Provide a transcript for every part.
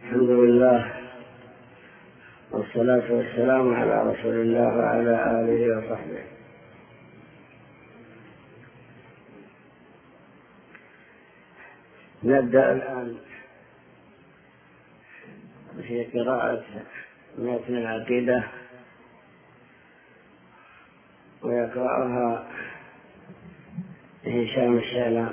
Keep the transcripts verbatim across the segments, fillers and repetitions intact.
الحمد لله والصلاة والسلام على رسول الله وعلى آله وصحبه. نبدأ الآن في قراءة متن العقيدة، ويقرأها هشام الشيلان.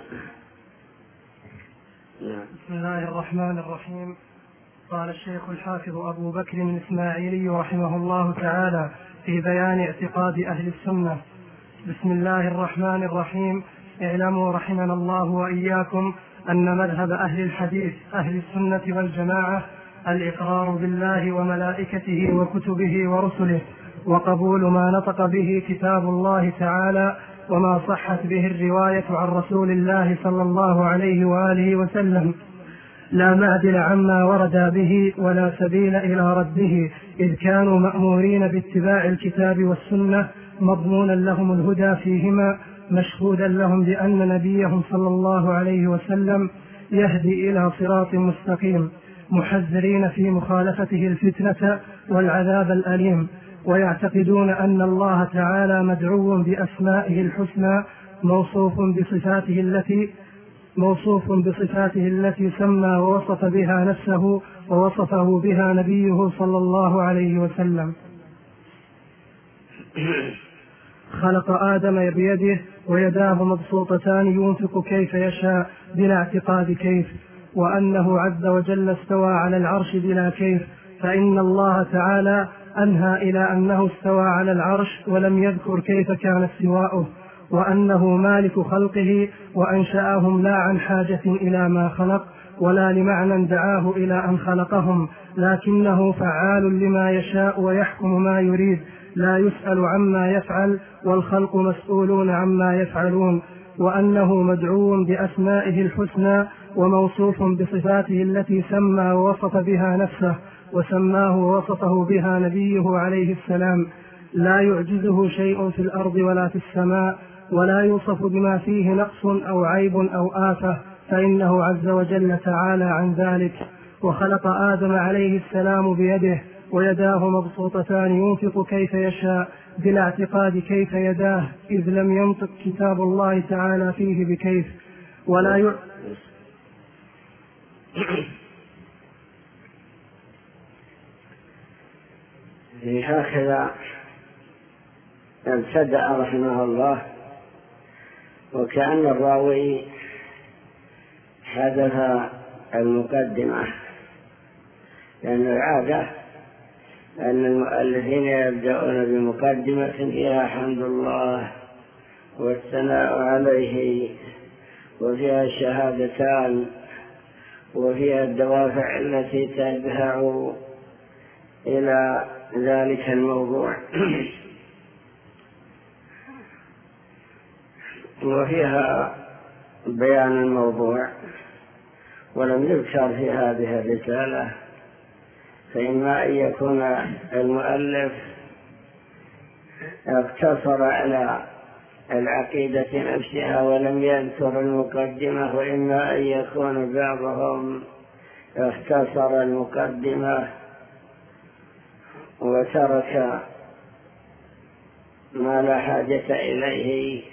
بسم الله الرحمن الرحيم. قال الشيخ الحافظ أبو بكر الإسماعيلي رحمه الله تعالى في بيان اعتقاد أهل السنة: بسم الله الرحمن الرحيم. اعلموا رحمنا الله وإياكم أن مذهب أهل الحديث أهل السنة والجماعة الإقرار بالله وملائكته وكتبه ورسله، وقبول ما نطق به كتاب الله تعالى وما صحت به الرواية عن رسول الله صلى الله عليه وآله وسلم، لا معدل عما ورد به ولا سبيل إلى رده، إذ كانوا مأمورين باتباع الكتاب والسنة، مضمونا لهم الهدى فيهما، مشهودا لهم بأن نبيهم صلى الله عليه وسلم يهدي إلى صراط مستقيم، محذرين في مخالفته الفتنة والعذاب الأليم، ويعتقدون أن الله تعالى مدعو بأسمائه الحسنى، موصوف بصفاته التي موصوف بصفاته التي سمى ووصف بها نفسه ووصفه بها نبيه صلى الله عليه وسلم. خلق آدم بيده ويداه مبسوطتان ينفق كيف يشاء بلا اعتقاد كيف، وأنه عز وجل استوى على العرش بلا كيف، فإن الله تعالى أنهى إلى أنه استوى على العرش ولم يذكر كيف كان استواؤه، وأنه مالك خلقه وأنشأهم لا عن حاجة إلى ما خلق ولا لمعنى دعاه إلى أن خلقهم، لكنه فعال لما يشاء ويحكم ما يريد، لا يسأل عما يفعل والخلق مسؤولون عما يفعلون، وأنه مدعو بأسمائه الحسنى وموصوف بصفاته التي سمى ووصف بها نفسه وسماه ووصفه بها نبيه عليه السلام، لا يعجزه شيء في الأرض ولا في السماء، ولا يوصف بما فيه نقص أو عيب أو آفة، فإنه عز وجل تعالى عن ذلك. وخلق آدم عليه السلام بيده ويداه مبسوطتان ينفق كيف يشاء بلا اعتقاد كيف يداه، إذ لم ينطق كتاب الله تعالى فيه بكيف، ولا ي... هكذا ابتدأ رحمه الله، وكأن الراوي حدث المقدمة، لأن العادة أن المؤلفين يبدأون بمقدمة فيها حمد الله والثناء عليه، وفيها الشهادتان، وفيها الدوافع التي تدفع إلى ذلك الموضوع، وفيها بيان الموضوع، ولم يذكر في هذه الرسالة، فإما أن يكون المؤلف اقتصر على العقيدة نفسها ولم يذكر المقدمة، وإما أن يكون بعضهم اختصر المقدمة وترك ما لا حاجة إليه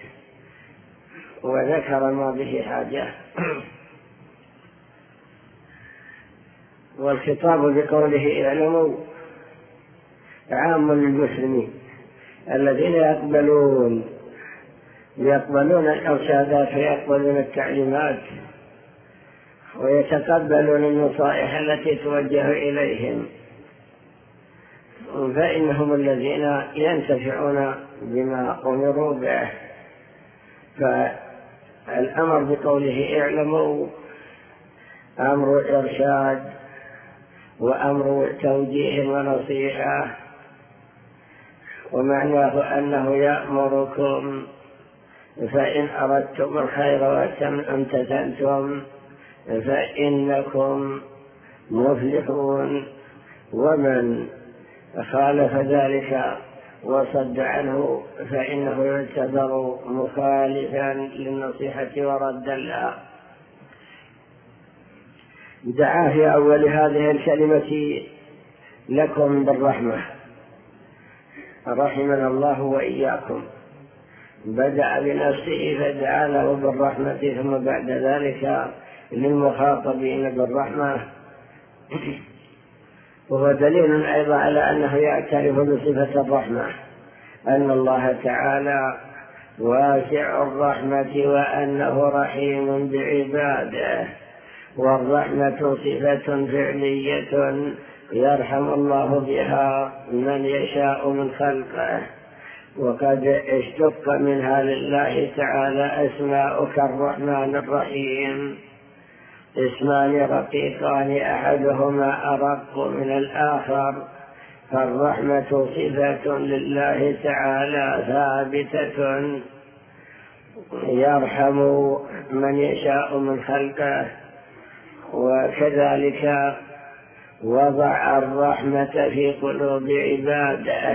وذكر ما به حاجة. والخطاب بقوله اعلموا عام للمسلمين الذين يقبلون يقبلون الإرشادات ويقبلون التعليمات ويتقبلون النصائح التي توجه إليهم، فإنهم الذين ينتفعون بما أمروا به. فالأمر بقوله اعلموا أمر إرشاد وأمر توجيه ونصيحة، ومعناه أنه يأمركم فإن أردتم الخير وامتثلتم فإنكم مفلحون، ومن خالف ذلك وصد عنه فإنه يعتبر مخالفا للنصيحة وردا لها. دعا في أول هذه الكلمة لكم بالرحمة، رحمنا الله وإياكم. بدأ بنفسه فدعا له بالرحمة، ثم بعد ذلك للمخاطبين بالرحمة، وهو دليل أيضا على أنه يعترف بصفة الرحمة، أن الله تعالى واسع الرحمة وأنه رحيم بعباده، والرحمة صفة فعلية يرحم الله بها من يشاء من خلقه. وقد اشتق منها لله تعالى أسماء كالرحمن الرحيم، اسمان رقيقان أحدهما أرق من الآخر، فالرحمة صفة لله تعالى ثابتة يرحم من يشاء من خلقه، وكذلك وضع الرحمة في قلوب عباده.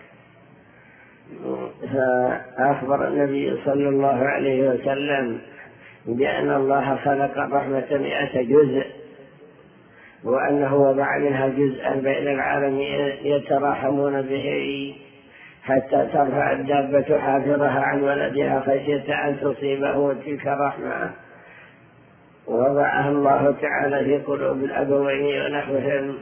فأخبر النبي صلى الله عليه وسلم بأن الله خلق الرحمة مئة جزء، وأنه وضع منها جزءا بين العالمين يتراحمون به، حتى ترفع الدابة حافرها عن ولدها خشية أن تصيبه تلك الرحمة، وضعها الله تعالى في قلوب الأبوين ونحوهم.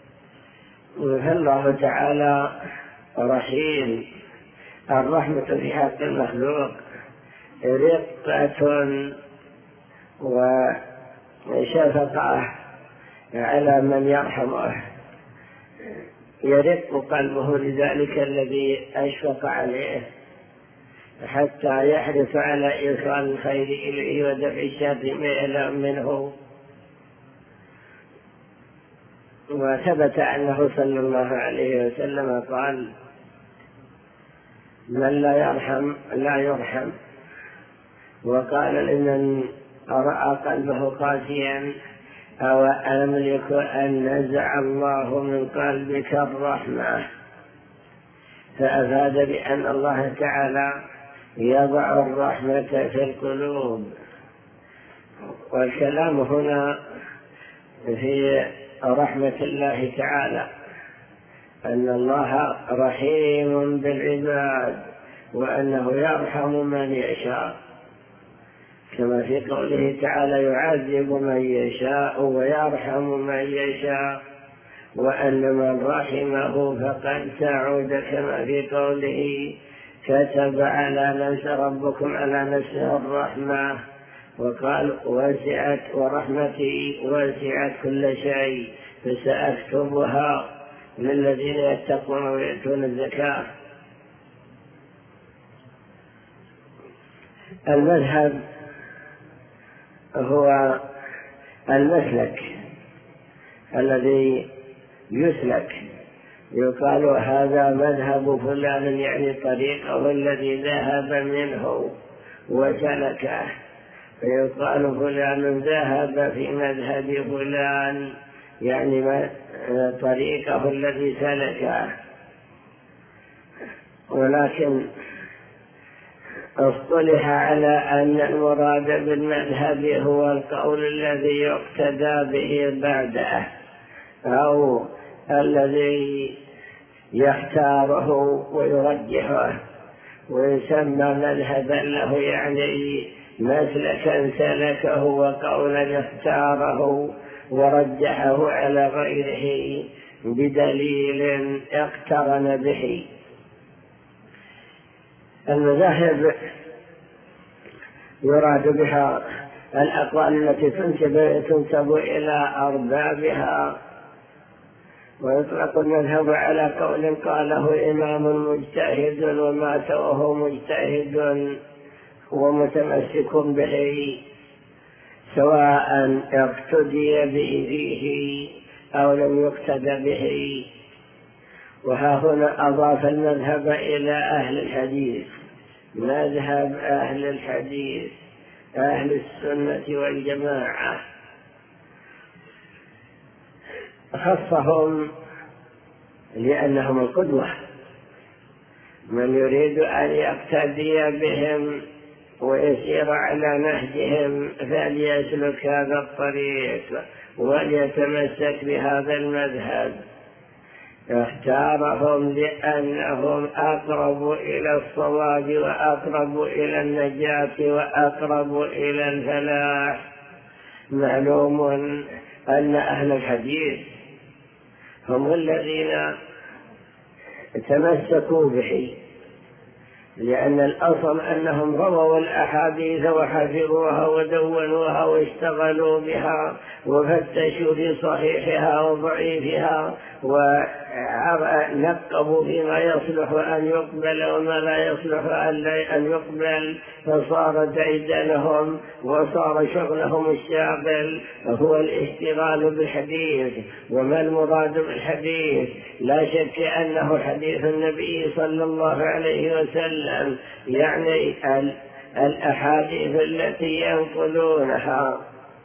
فالله تعالى رحيم. الرحمة في حق المخلوق رقة وشفقة على من يرحمه، يرق قلبه لذلك الذي أشفق عليه، حتى يحرص على إيصال الخير إليه ودفع الشر منه. وثبت أنه صلى الله عليه وسلم قال: من لا يرحم لا يرحم. وقال لمن رأى قلبه قاسيا: أو أملك أن نزع الله من قلبك الرحمة. فأفاد بأن الله تعالى يضع الرحمة في القلوب. والكلام هنا في رحمة الله تعالى، أن الله رحيم بالعباد، وأنه يرحم من يشاء، كما في قوله تعالى: يعذب من يشاء ويرحم من يشاء، وأن من رحمه فقد سعود، كما في قوله: كتب على نفسه ربكم على نفسه الرحمة. وقال: وسعت ورحمتي وسعت كل شيء فسأكتبها للذين يتقون ويؤتون الزكاة. المذهب هو المسلك الذي يسلك، يقال هذا مذهب فلان، يعني طريقه الذي ذهب منه وسلكه، فيقال فلان ذهب في مذهب فلان، يعني طريقه الذي سلكه. ولكن اصطلح على أن المراد بالمذهب هو القول الذي يقتدى به بعده، أو الذي يختاره ويرجحه، ويسمى مذهبا له، يعني مسلكا سلكه وقولا اختاره ورجحه على غيره بدليل اقترن به. المذاهب يراد بها الأقوال التي تنسب إلى أربابها، ويطلق المذهب على قول قاله إمام مجتهد ومات وهو مجتهد ومتمسك به، سواء اقتدي به فيه أو لم يقتد به. وها هنا أضاف المذهب إلى أهل الحديث، مذهب أهل الحديث أهل السنة والجماعة، خصهم لأنهم القدوة، من يريد أن يقتدي بهم ويسير على نهجهم فليسلك هذا الطريق، وليتمسك بهذا المذهب. اختارهم لأنهم أقرب إلى الصواب وأقرب إلى النجاة وأقرب إلى الفلاح. معلوم أن أهل الحديث هم الذين تمسكوا به، لأن الأصل أنهم رووا الأحاديث وحفظوها ودونوها واشتغلوا بها وفتشوا في صحيحها وضعيفها ونقبوا فيما يصلح أن يقبل وما لا يصلح أن يقبل، فصار ديدنهم وصار شغلهم الشاغل هو الاشتغال بالحديث. وما المراد بالحديث؟ لا شك أنه حديث النبي صلى الله عليه وسلم، يعني الأحاديث التي ينقلونها.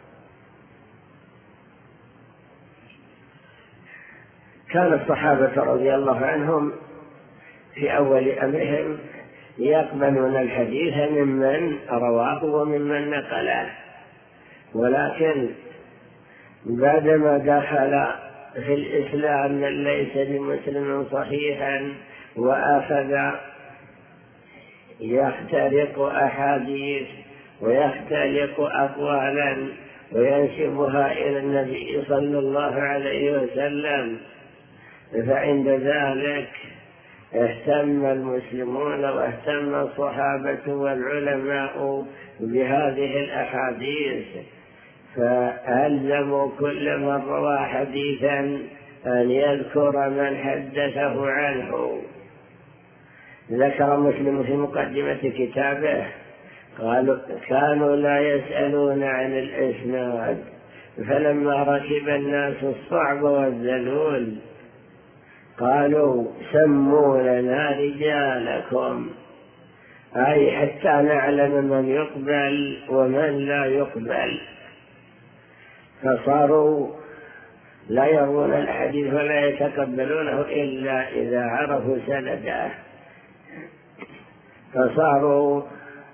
كان الصحابة رضي الله عنهم في أول أمرهم يقبلون الحديث ممن رواه وممن نقله، ولكن بعدما دخل في الإسلام من ليس بمسلم صحيحا وأخذ يختلق أحاديث ويختلق أقوالا وينسبها إلى النبي صلى الله عليه وسلم، فعند ذلك اهتم المسلمون واهتم الصحابة والعلماء بهذه الأحاديث، فألزموا كل من روى حديثا أن يذكر من حدثه عنه. ذكر مسلم في مقدمة كتابه قالوا كانوا لا يسألون عن الإسناد، فلما ركب الناس الصعب والذلول قالوا سموا لنا رجالكم، أي حتى نعلم من يقبل ومن لا يقبل. فصاروا لا يرون الحديث ولا يتقبلونه إلا إذا عرفوا سنده، فصاروا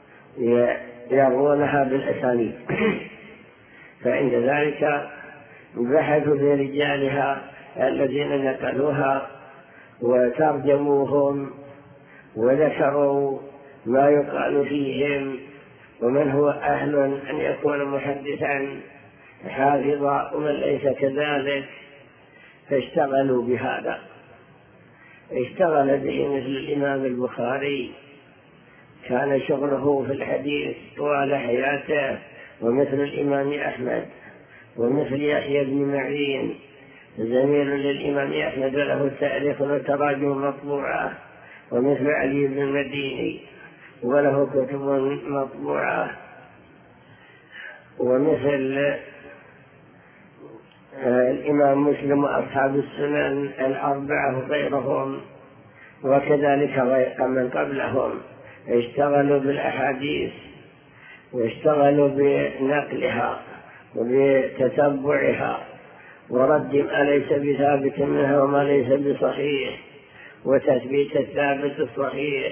يرونها بالأسانيد. فعند ذلك بحثوا في رجالها الذين نقلوها وترجموهم وذكروا ما يقال فيهم ومن هو أهل أن يكون محدثا حافظا ومن ليس كذلك، فاشتغلوا بهذا. اشتغل به مثل الإمام البخاري، كان شغله في الحديث طوال حياته، ومثل الإمام أحمد، ومثل يحيى بن معين زميل للإمام أحمد له التاريخ وتراجم مطبوعة، ومثل علي بن المديني وله كتب مطبوعة، ومثل الإمام مسلم وأصحاب السنن الأربعة وغيرهم، وكذلك من قبلهم اشتغلوا بالأحاديث واشتغلوا بنقلها وبتتبعها ورد ما ليس بثابت منها وما ليس بصحيح، وتثبيت الثابت الصحيح،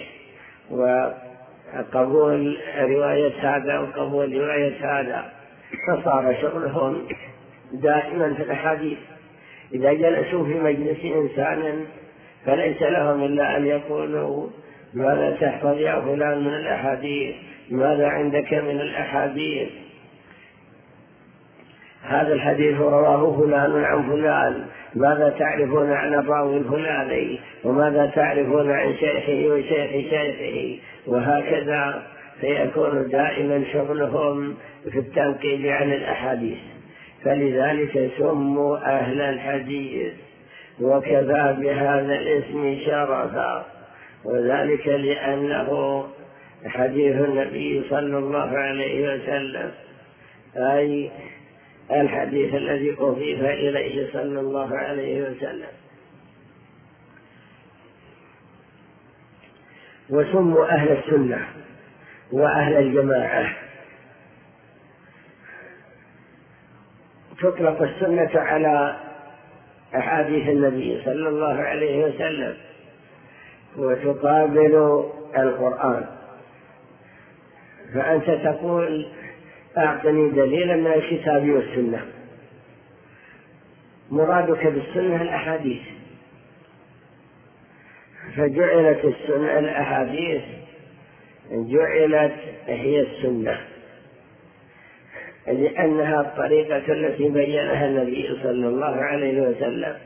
وقبول رواية هذا وقبول رواية هذا. فصار شغلهم دائما في الأحاديث. إذا جلسوا في مجلس إنسان فليس لهم إلا أن يقولوا ماذا تحفظ يا فلان من الأحاديث، ماذا عندك من الأحاديث، هذا الحديث رواه فلان عن فلان، ماذا تعرفون عن الراوي الفلاني، وماذا تعرفون عن شيخه وشيخ شيخه، وهكذا. فيكون دائما شغلهم في التنقيب عن الأحاديث، فلذلك سموا أهل الحديث، وكفى بهذا الاسم شرفا، وذلك لأنه حديث النبي صلى الله عليه وسلم، أي الحديث الذي أضيف إليه صلى الله عليه وسلم. وسموا أهل السنة وأهل الجماعة. تطلق السنة على أحاديث النبي صلى الله عليه وسلم، وتقابل القرآن. فأنت تقول أعطني دليلا من الكتاب والسنة، مرادك بالسنة الأحاديث، فجعلت السنة الأحاديث جعلت هي السنة، لأنها الطريقة التي بينها النبي صلى الله عليه وسلم.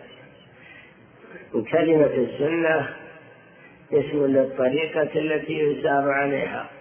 كلمة السنة اسم للطريقة التي يسار عليها،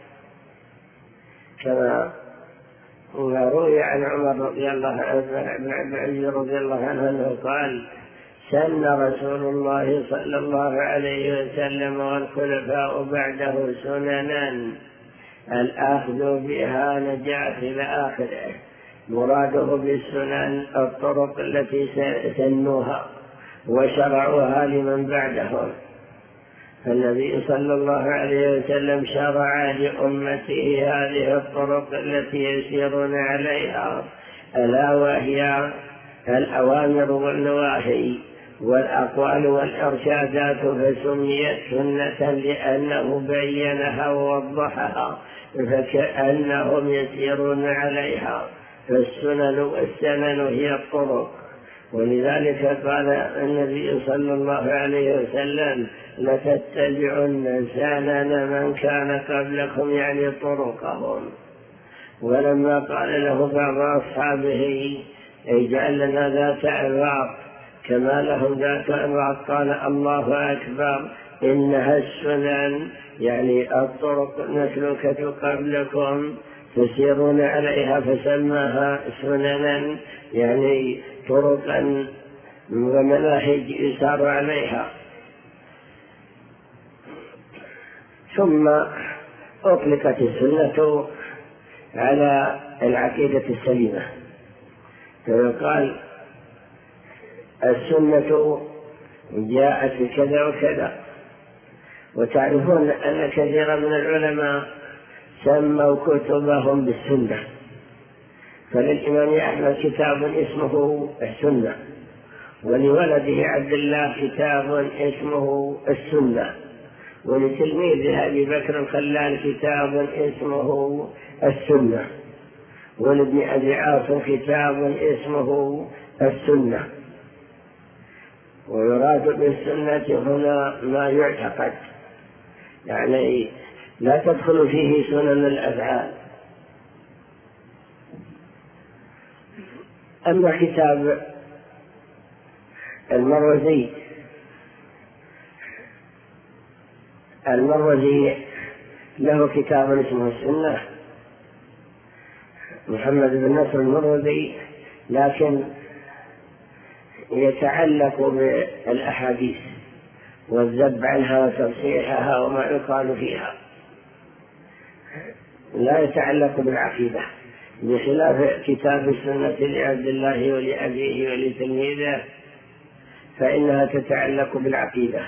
كما روي عن عمر رضي الله عنه بن عبد العزيز رضي الله عنه أنه قال: سن رسول الله صلى الله عليه وسلم والخلفاء بعده سننا الأخذ بها نجاة إلى آخره. مراده بالسنن الطرق التي سنوها وشرعوها لمن بعدهم، فالنبي صلى الله عليه وسلم شرع لأمته هذه الطرق التي يسيرون عليها، ألا وهي الأوامر والنواهي والأقوال والإرشادات، فسميت سنة لأنه بينها ووضحها، فكأنهم يسيرون عليها. فالسنن والسنن هي الطرق، ولذلك قال النبي صلى الله عليه وسلم: لتتبعن سنن من كان قبلكم، يعني طرقهم. ولما قال له بعض أصحابه: اجعل لنا ذات أنواط كما لهم ذات أنواط، قال: الله أكبر، إنها السنن، يعني الطرق نسلكة قبلكم تسيرون عليها، فسماها سننا، يعني طرقا ومناهج يسار عليها. ثم أطلقت السنة على العقيدة السليمة، فيقال السنة جاءت بكذا وكذا. وتعرفون أن كثيرا من العلماء سموا كتبهم بالسنة، فللإمام أحمد كتاب اسمه السنة، ولولده عبد الله كتاب اسمه السنة، ولتلميذه أبي بكر الخلال كتاب اسمه السنة، ولابن أبي عاصم كتاب اسمه السنة. ويراد بالسنة هنا ما يعتقد، يعني لا تدخل فيه سنن الأفعال. أما كتاب المروزي المروزي له كتاب اسمه السنة، محمد بن نصر المروزي، لكن يتعلق بالأحاديث والذب عنها وتصحيحها وما يقال فيها، لا يتعلق بالعقيدة، بخلاف كتاب السنة لعبد الله ولأبيه ولتلميذه، فإنها تتعلق بالعقيدة.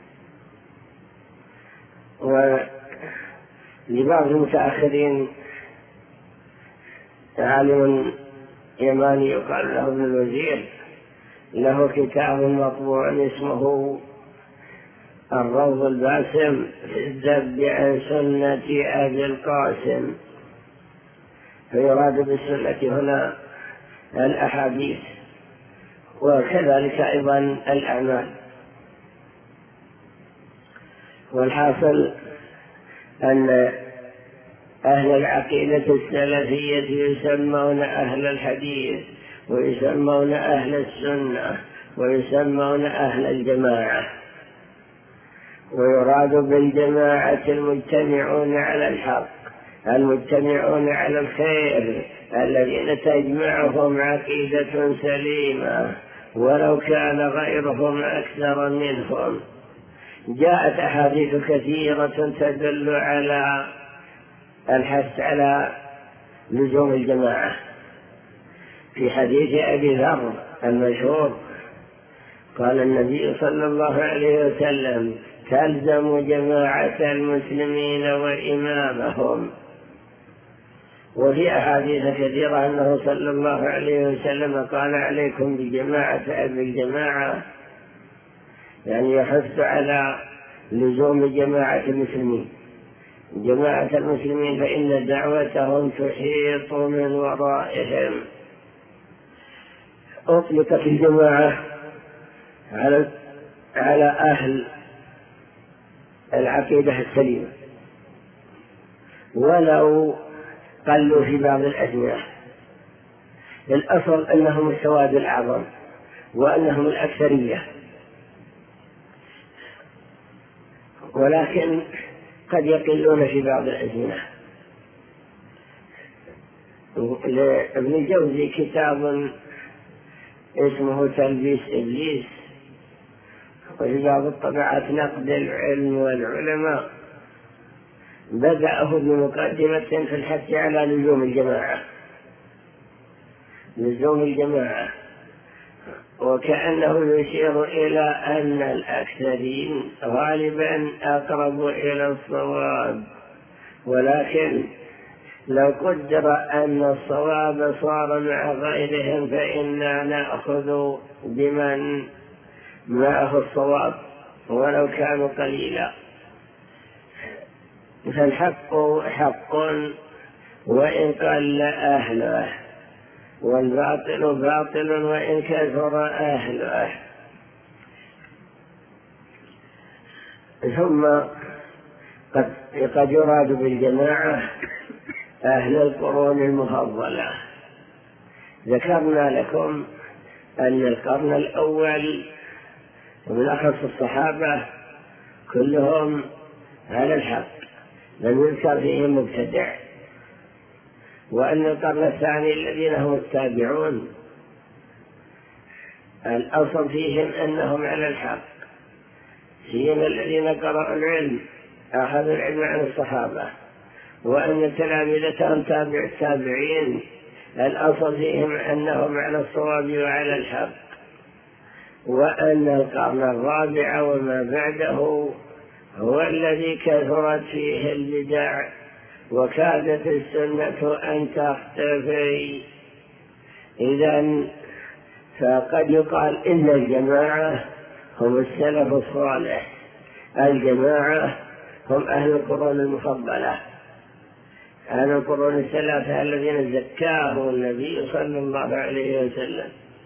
ولبعض المتأخرين عالم يماني يقال له ابن الوزير، له كتاب مطبوع اسمه الروض الباسم في الذب عن سنة أبي القاسم، فيراد بالسنة هنا الأحاديث، وكذلك أيضا الأعمال. والحاصل أن أهل العقيدة السلفية يسمون أهل الحديث، ويسمون أهل السنة، ويسمون أهل الجماعة، ويراد بالجماعة المجتمعون على الحق، المجتمعون على الخير، الذين تجمعهم عقيدة سليمة ولو كان غيرهم أكثر منهم. جاءت أحاديث كثيرة تدل على الحث على لزوم الجماعة. في حديث أبي ذر المشهور قال النبي صلى الله عليه وسلم: تلزم جماعة المسلمين وإمامهم. وفي أحاديث كثيرة أنه صلى الله عليه وسلم قال: عليكم بجماعة أبي الجماعة، يعني يحث على لزوم جماعة المسلمين. جماعة المسلمين فإن دعوتهم تحيط من ورائهم. أطلقت الجماعة على على أهل العقيدة السليمة ولو قلوا في بعض الأجناس. الأصل أنهم السواد الأعظم وأنهم الأكثرية، ولكن قد يقلون في بعض الأزمنة. لابن الجوزي كتاب اسمه تلبيس إبليس، وفي بعض الطبعات نقد العلم والعلماء، بدأه بمقدمة في الحث على لزوم الجماعة لزوم الجماعة وكأنه يشير إلى أن الأكثرين غالبا أقرب إلى الصواب، ولكن لو قدر أن الصواب صار مع غيرهم فإنا نأخذ بمن معه الصواب ولو كانوا قليلا. فالحق حق وإن قل أهله، والباطل باطل وإن كثر أهله. ثم قد, قد يراد بالجماعة أهل القرون المفضلة. ذكرنا لكم أن القرن الأول ومن أخص الصحابة كلهم على الحق، لم يذكر فيهم مبتدع، وأن القرن الثاني الذين هم التابعون الأصل فيهم أنهم على الحق، فيهم الذين قرأوا العلم أخذوا العلم عن الصحابة، وأن تلامذتهم تابع التابعين الأصل فيهم أنهم على الصواب وعلى الحق، وأن القرن الرابع وما بعده هو الذي كثرت فيه البدع وكادت السنة أن تختفي. إذن فقد يقال إن الجماعة هم السلف الصالح، الجماعة هم أهل القرون المفضلة، أهل القرون الثلاثة الذين زكاهم النبي صلى الله عليه وسلم.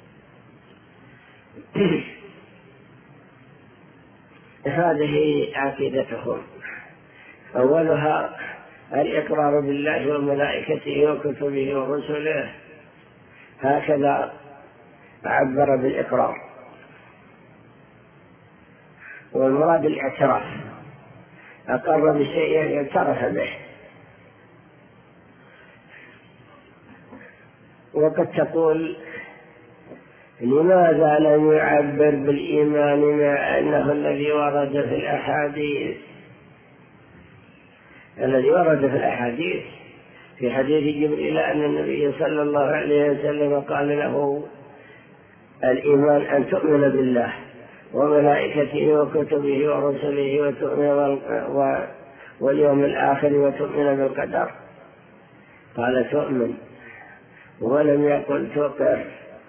هذه عقيدتهم، أولها الإقرار بالله وملائكته وكتبه ورسله، هكذا عبر بالإقرار، والمراد الاعتراف، أقر بشيء اعترف به. وقد تقول لماذا لم يعبر بالإيمان مع أنه الذي ورد في الأحاديث الذي ورد في الأحاديث في حديث جبريل أن النبي صلى الله عليه وسلم قال له الإيمان أن تؤمن بالله وملائكته وكتبه ورسله وتؤمن واليوم الآخر وتؤمن بالقدر، قال تؤمن ولم يقل تقر.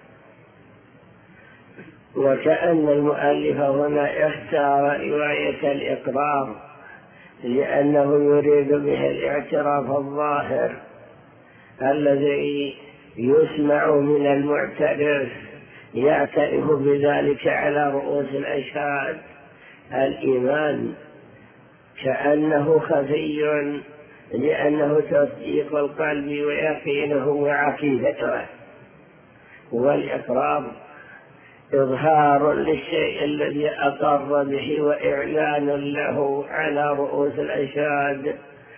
وكأن المؤلف هنا اختار رواية الإقرار لأنه يريد به الاعتراف الظاهر الذي يسمع من المعترف، يعترف بذلك على رؤوس الأشهاد. الإيمان كأنه خفي لأنه تصديق القلب ويقينه وعقيدته، والإقرار إظهار للشيء الذي أقر به وإعلان له على رؤوس الأشهاد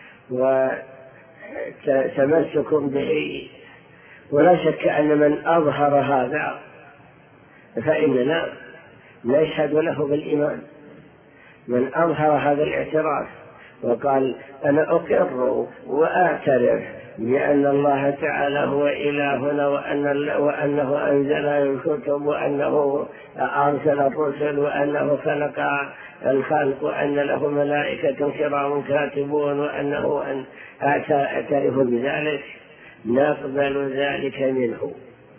وتمسك به. ولا شك أن من أظهر هذا فإننا نشهد له بالإيمان. من أظهر هذا الاعتراف وقال أنا أقر وأعترف بأن الله تعالى هو إلهنا وأن وأنه أنزل الكتب وأنه أرسل الرسل وأنه خلق الخلق وأن له ملائكة كرام كاتبون وأنه أن أعترف بذلك، نقبل ذلك منه.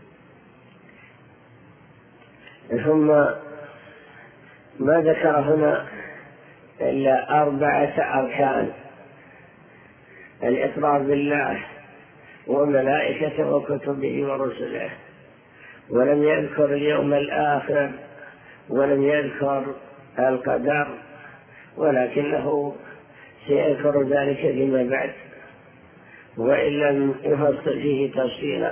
ثم ما ذكر هنا إلا أربعة أركان: الإقرار بالله وملائكته وكتبه ورسله ولم يذكر اليوم الآخر ولم يذكر القدر، ولكنه سيذكر ذلك فيما بعد وإن لم يفصل فيه تفصيلا.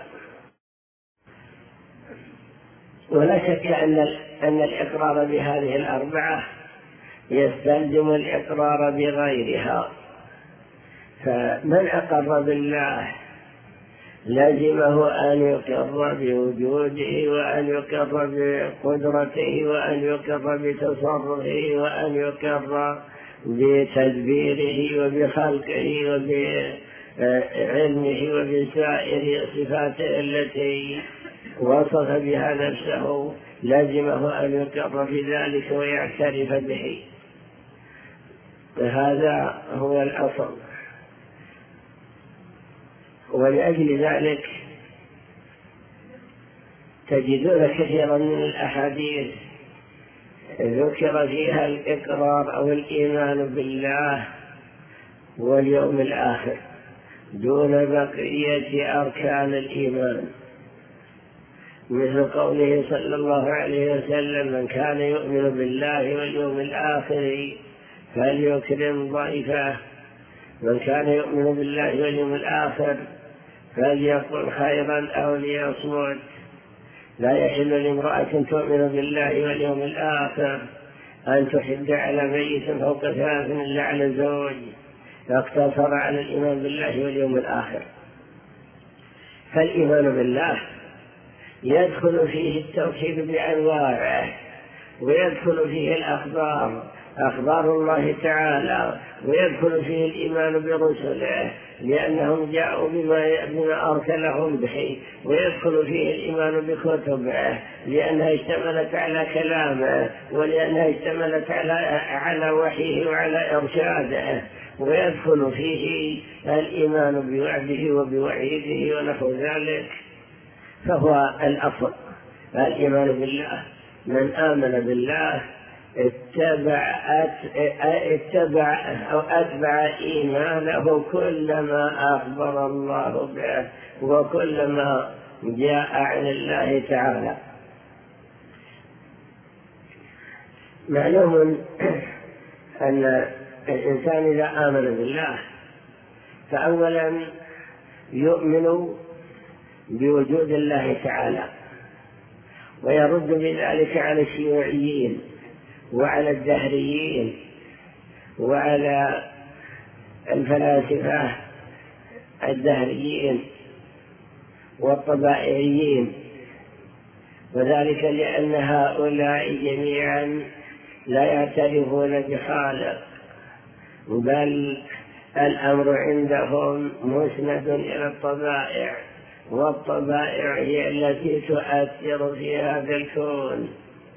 ولا شك أن أن الإقرار بهذه الأربعة يستلزم الإقرار بغيرها، فمن أقر بالله لازمه أن يقر بوجوده وأن يقر بقدرته وأن يقر بتصرفه وأن يقر بتدبيره وبخلقه وبعلمه وبسائر صفاته التي وصف بها نفسه، لازمه أن يقر بذلك ويعترف به. هذا هو الأصل. ولأجل ذلك تجدون كثيرا من الأحاديث ذكر فيها الإقرار أو الإيمان بالله واليوم الآخر دون بقية أركان الإيمان، مثل قوله صلى الله عليه وسلم: من كان يؤمن بالله واليوم الآخر فليكرم ضيفه، من كان يؤمن بالله واليوم الآخر فليقل خيرا أو ليصمت. لا يحل لامرأة تؤمن بالله واليوم الآخر أن تحد على ميت فوق ثلاث إلا على زوج، فاقتصر على الإيمان بالله واليوم الآخر. فالإيمان بالله يدخل فيه التوحيد بأنواعه، ويدخل فيه الأخبار أخبار الله تعالى، ويدخل فيه الإيمان برسله لأنهم جاءوا بما, بما أرسلهم به، ويدخل فيه الإيمان بكتبه لأنها اشتملت على كلامه ولأنها اشتملت على, على وحيه وعلى إرشاده، ويدخل فيه الإيمان بوعده وبوعيده ونحو ذلك. فهو الأصل الإيمان بالله. من آمن بالله اتبع, اتبع أو أتبع إيمانه كلما أخبر الله به وكلما جاء عن الله تعالى. معلوم أن الإنسان إذا آمن بالله فأولا يؤمن بوجود الله تعالى، ويرد بذلك على الشيوعيين وعلى الدهريين وعلى الفلاسفة الدهريين والطبائعيين، وذلك لأن هؤلاء جميعا لا يعترفون بخالق، بل الأمر عندهم مسند إلى الطبائع، والطبائع هي التي تؤثر في هذا الكون.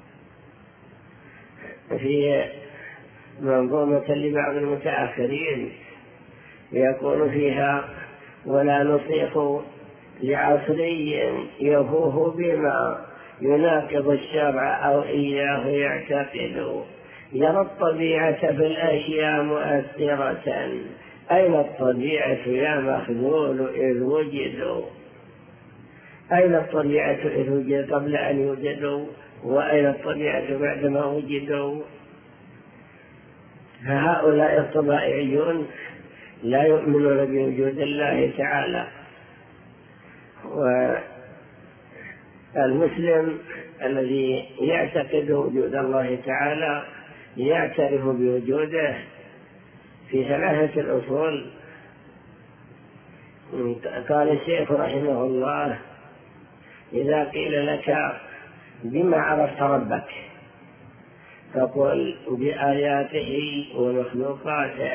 في منظومة لبعض المتأخرين يقول فيها: ولا نطيق لعصري يفوه بما يناقض الشرع أو إياه يعتقد، يرى الطبيعة في الأشياء مؤثرة، أين الطبيعة يا مخذول إذ وجدوا؟ أين الطبيعة إذ وجدوا قبل أن يوجدوا، وأين الطبيعة بعدما وجدوا؟ فهؤلاء الطبائعيون لا يؤمنون بوجود الله تعالى، والمسلم الذي يعتقد وجود الله تعالى يعترف بوجوده في ثلاثة الأصول. قال الشيخ رحمه الله: إذا قيل لك بما عرفت ربك فقل بآياته ومخلوقاته،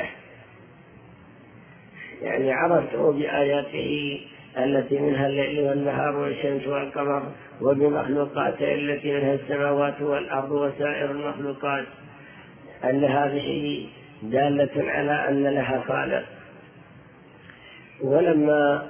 يعني عرفته بآياته التي منها الليل والنهار والشمس والقمر، وبمخلوقاته التي منها السماوات والأرض وسائر المخلوقات، أن هذه دالة على أن لها خالق. ولما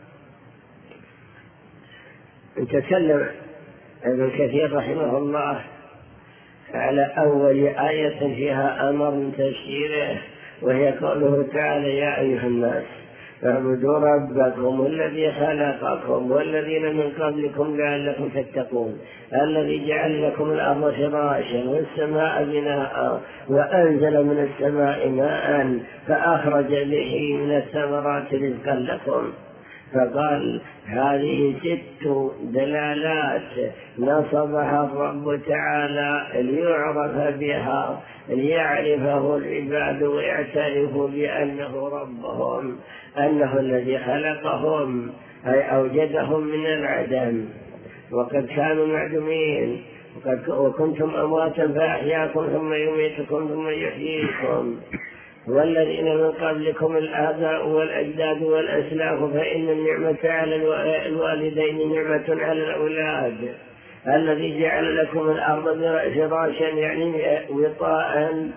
تكلم ابن كثير رحمه الله على أول آية فيها أمر من تفسيره، وهي قوله تعالى: يا أيها الناس اعبدوا ربكم الذي خلقكم والذين من قبلكم لعلكم تتقون الذي جعل لكم الأرض فراشا والسماء بناء وأنزل من السماء ماء فأخرج به من الثمرات رزقا لكم. فقال هذه ست دلالات نصبها الرب تعالى ليعرف بها ليعرفه العباد ويعترفوا بأنه ربهم، أنه الذي خلقهم أي أوجدهم من العدم وقد كانوا معدومين وكنتم أمواتا فأحياكم ثم يميتكم ثم يحييكم، والذين من قبلكم الآباء والأجداد والأسلاف فإن النعمة على الوالدين نعمة على الأولاد، الذي جعل لكم الأرض فراشا يعني وطاء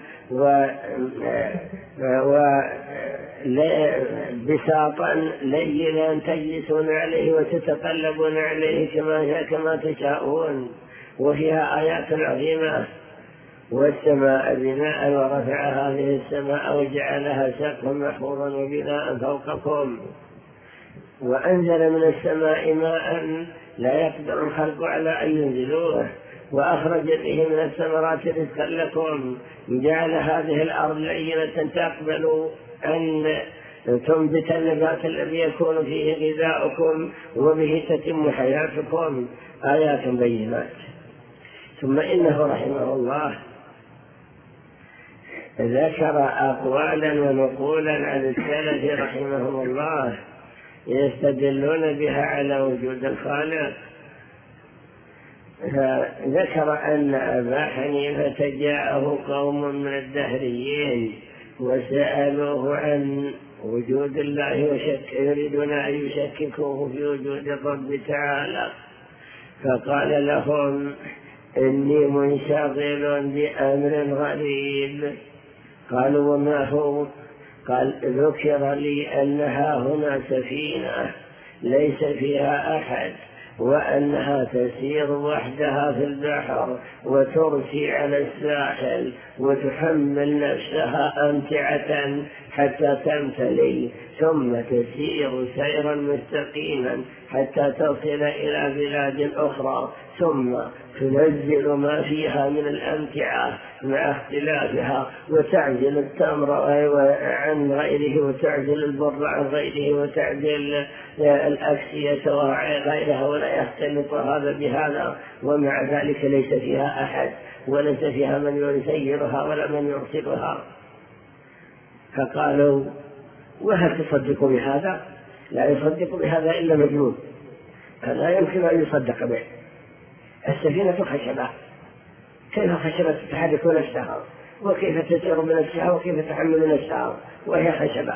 وبساطا لينا تجلسون عليه وتتقلبون عليه كما كما تشاءون، وفيها آيات عظيمة. والسماء بناء ورفع هذه السماء وجعلها سقفا محفوظا وبناء فوقكم، وأنزل من السماء ماء لا يقدر الخلق على أن ينزلوه، وأخرج به من الثمرات رزقا لكم، جعل هذه الأرض لينة تقبل أن تنبت النبات الذي يكون فيه غذاؤكم وبه تتم حياتكم، آيات بينات. ثم إنه رحمه الله ذكر أقوالا ونقولا عن السلف رحمهم الله يستدلون بها على وجود الخالق. فذكر أن أبا حنيفة جاءه قوم من الدهريين وسألوه عن وجود الله وشك يريدون أن يشككوه في وجود الرب تعالى، فقال لهم إني منشغل بأمر غريب. قالوا وما هو؟ قال ذكر لي أنها هنا سفينة ليس فيها أحد وأنها تسير وحدها في البحر وترسي على الساحل وتحمل نفسها أمتعة حتى تمتلي ثم تسير سيرا مستقيما حتى تصل إلى بلاد أخرى ثم تنزل ما فيها من الأمتعة مع اختلافها وتعزل التمر عن غيره وتعزل البر عن غيره وتعزل الأكسية وغيرها ولا يختلط هذا بهذا، ومع ذلك ليس فيها أحد وليس فيها من يسيرها ولا من يرسلها. فقالوا وهل تصدق بهذا؟ لا يصدق بهذا إلا مجنون، لا يمكن أن يصدق به. السفينة خشبة، كيف خشبة تتحرك نفسها وكيف تسير بنفسها وكيف تحمل نفسها وهي خشبة؟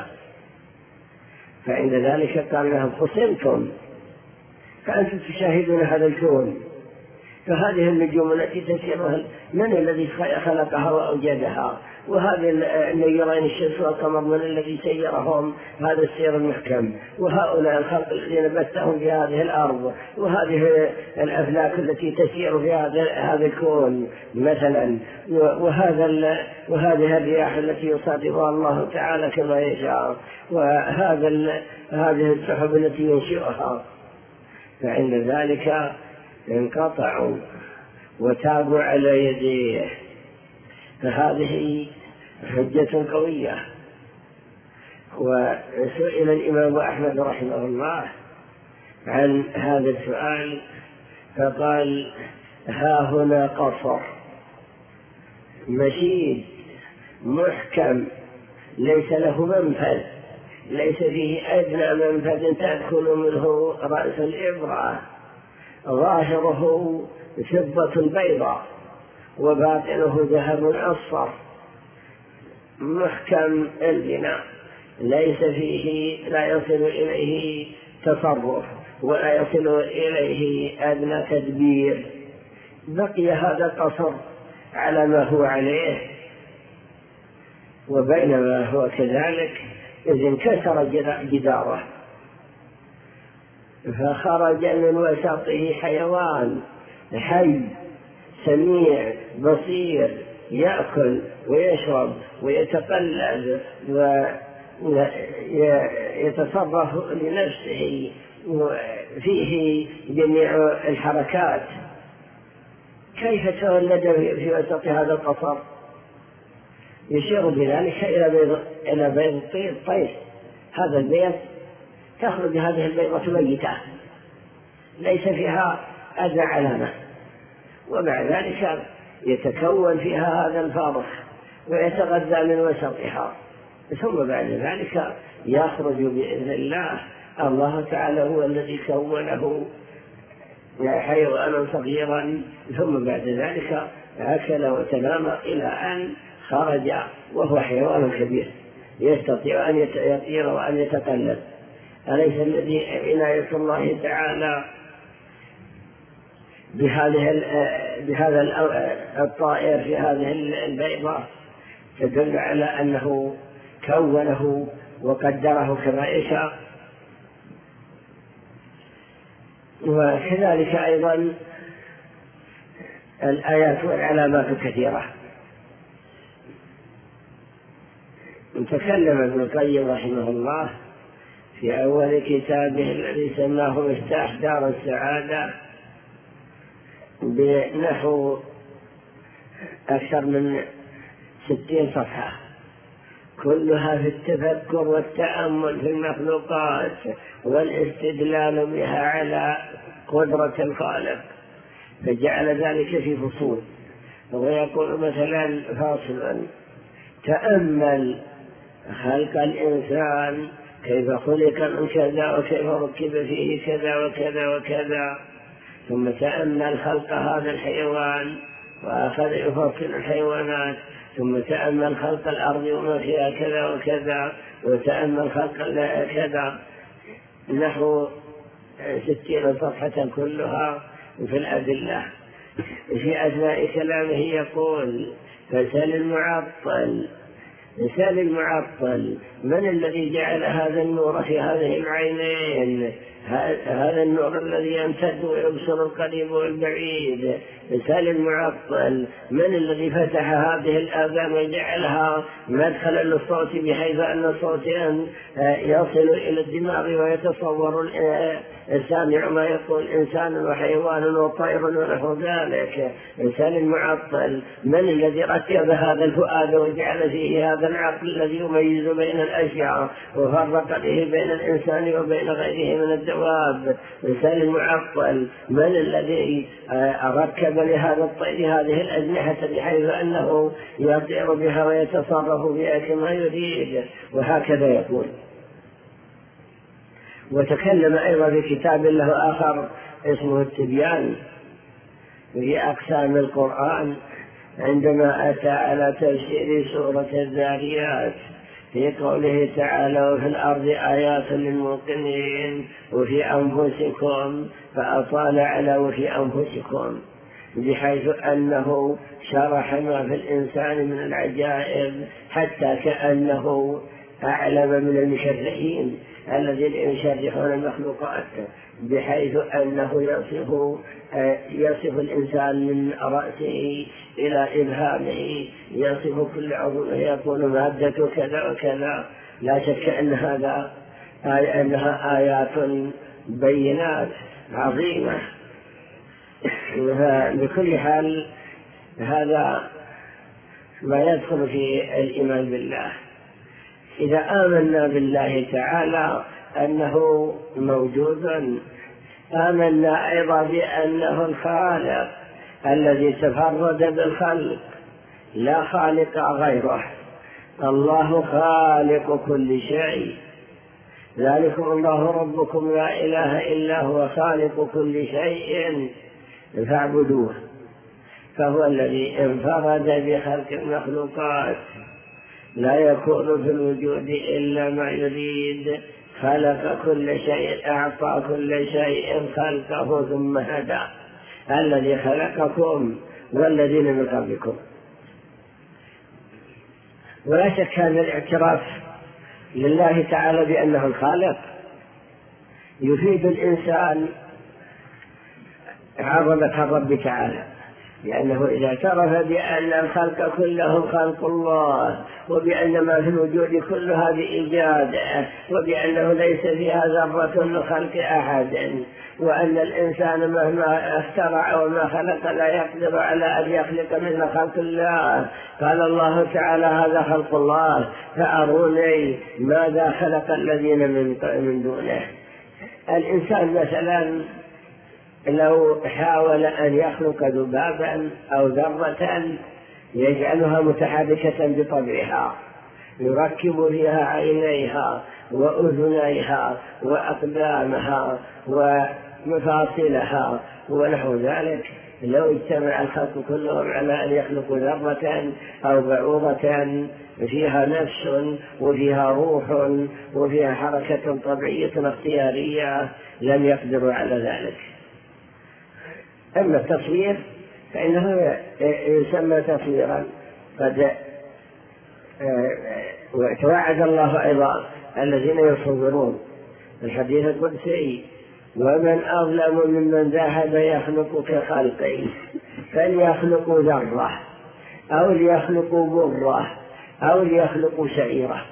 فعند ذلك قال لهم خصمتم، فأنتم تشاهدون هذا الكون، فهذه النجوم التي تسيرها من الذي خلقها وأوجدها؟ وهذه النيرين الشمس والقمر من الذي سيرهم هذا السير المحكم؟ وهؤلاء الخلق الذين بثهم في هذه الأرض، وهذه الأفلاك التي تسير في هذا الكون مثلا، وهذا وهذه الرياح التي يصادفها الله تعالى كما يشاء، وهذا هذه السحب التي ينشئها. فعند ذلك انقطعوا وتابوا على يديه، فهذه حجة قوية. وسئل الإمام أحمد رحمه الله عن هذا السؤال فقال ها هنا قصر مشيد محكم ليس له منفذ، ليس فيه أدنى منفذ تدخل منه رأس الإبرة، ظاهره فضة بيضاء وباطنه ذهب أصفر، محكم البناء ليس فيه لا يصل إليه تصرف ولا يصل إليه أدنى تدبير. بقي هذا القصر على ما هو عليه، وبينما هو كذلك إذ انكسر جداره فخرج من وسطه حيوان حي سميع بصير يأكل ويشرب ويتقلب يتصرف لنفسه فيه جميع الحركات، كيف تولد في وسط هذا القصر؟ يشير بذلك إلى بيض الطير، هذا البيض تخرج هذه البيضة ميتة ليس فيها أدنى علامة، ومع ذلك يتكون فيها هذا الفارخ ويتغذى من وسطها، ثم بعد ذلك يخرج بإذن الله. الله تعالى هو الذي كونه حيوانا صغيرا، ثم بعد ذلك أكل وتنام إلى أن خرج وهو حيوان كبير يستطيع أن يطير وأن يتقلب. أليس الذي عناية الله تعالى بهذه بهذا الطائر في هذه البيضة تدل على أنه كونه وقدره كما يشاء؟ وكذلك أيضا الآيات والعلامات كثيرة. تكلم ابن القيم رحمه الله في أول كتابه الذي سماه مفتاح دار السعادة بنحو أكثر من ستين صفحة، كلها في التفكر والتأمل في المخلوقات والاستدلال بها على قدرة الخالق، فجعل ذلك في فصول. ويقول مثلا فاصلا: تأمل خلق الإنسان كيف خلق من كذا وكيف ركب فيه كذا وكذا وكذا، ثم تأمل خلق هذا الحيوان وأخذ يفصل الحيوانات، ثم تأمل خلق الأرض وما فيها كذا وكذا، وتأمل خلق كذا، نحو ستين صفحة كلها في الأدلة. في أثناء كلامه يقول: فسل المعطل مثال المعطل من الذي جعل هذا النور في هذه العينين، هذا النور الذي يمتد ويبصر القريب والبعيد؟ مثال المعطل من الذي فتح هذه الآذان وجعلها مدخلا للصوت بحيث أن الصوت يصل إلى الدماغ ويتصور السامع ما يقول إنسان وحيوان وطير ونحو ذلك؟ مثال المعطل من الذي رتب هذا الفؤاد وجعل فيه هذا العقل الذي يميز بين الأشياء وفرق به بين الإنسان وبين غيره من الدواب؟ مثال المعطل من الذي ركب لهذا الطير هذه الأجنحة بحيث أنه يطير بها ويتصرف بها كما يريد؟ وهكذا يقول. وتكلم أيضا في كتاب له آخر اسمه التبيان في أقسام القرآن عندما أتى على تفسير سورة الذاريات في قوله تعالى: وفي الأرض آيات للموقنين وفي أنفسكم، فأطال على وفي أنفسكم، بحيث أنه شرح ما في الإنسان من العجائب حتى كأنه أعلم من المشرحين الذين يشرحون المخلوقات، بحيث أنه يصف يصف الإنسان من رأسه إلى إبهامه، يصف كل عضو يقول مادة كذا وكذا. لا شك أن هذا أنها آيات بينات عظيمة. بكل حال هذا ما يدخل في الإيمان بالله. إذا آمنا بالله تعالى أنه موجود، آمنا أيضا بأنه الخالق الذي تفرد بالخلق، لا خالق غيره. الله خالق كل شيء، ذلكم الله ربكم لا إله إلا هو خالق كل شيء فاعبدوه. فهو الذي انفرد بخلق المخلوقات، لا يكون في الوجود إلا ما يريد، خلق كل شيء، أعطى كل شيء خلقه ثم هدى، الذي خلقكم والذين من قبلكم. ولا شك أن الاعتراف لله تعالى بأنه الخالق يفيد الإنسان عظمة الرب تعالى لأنه إذا اعترف بأن الخلق كلهم خلق الله، وبأن ما في الوجود كل هذه إيجاده، وبأنه ليس فيها ذرة من خلق أحد، وأن الإنسان مهما اخترع وما خلق لا يقدر على أن يخلق مثل خلق الله. قال الله تعالى هذا خلق الله فأروني ماذا خلق الذين من دونه. الإنسان مثلا لو حاول أن يخلق ذبابا أو ذرة يجعلها متحركة بطبعها، يركب فيها عينيها وأذنيها وأقدامها ومفاصلها ونحو ذلك، لو اجتمع الخلق كلهم على أن يخلقوا ذرة أو بعوضة فيها نفس وفيها روح وفيها حركة طبيعية اختيارية لم يقدروا على ذلك. أما التصوير فإنه يسمى تصويرا. قد توعد الله أيضا الذين يصورون الحديث القدسي: ومن أظلم ممن ذهب يخلق كخلقي، فليخلقوا ذرة أو ليخلقوا برة أو ليخلقوا شعيرة.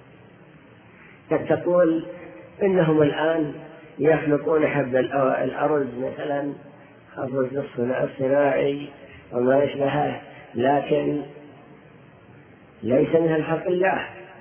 تقول إنهم الآن يخلقون حب الأرز مثلا، الرز الصناعي وما يشبهه، لكن ليس من خلق الله.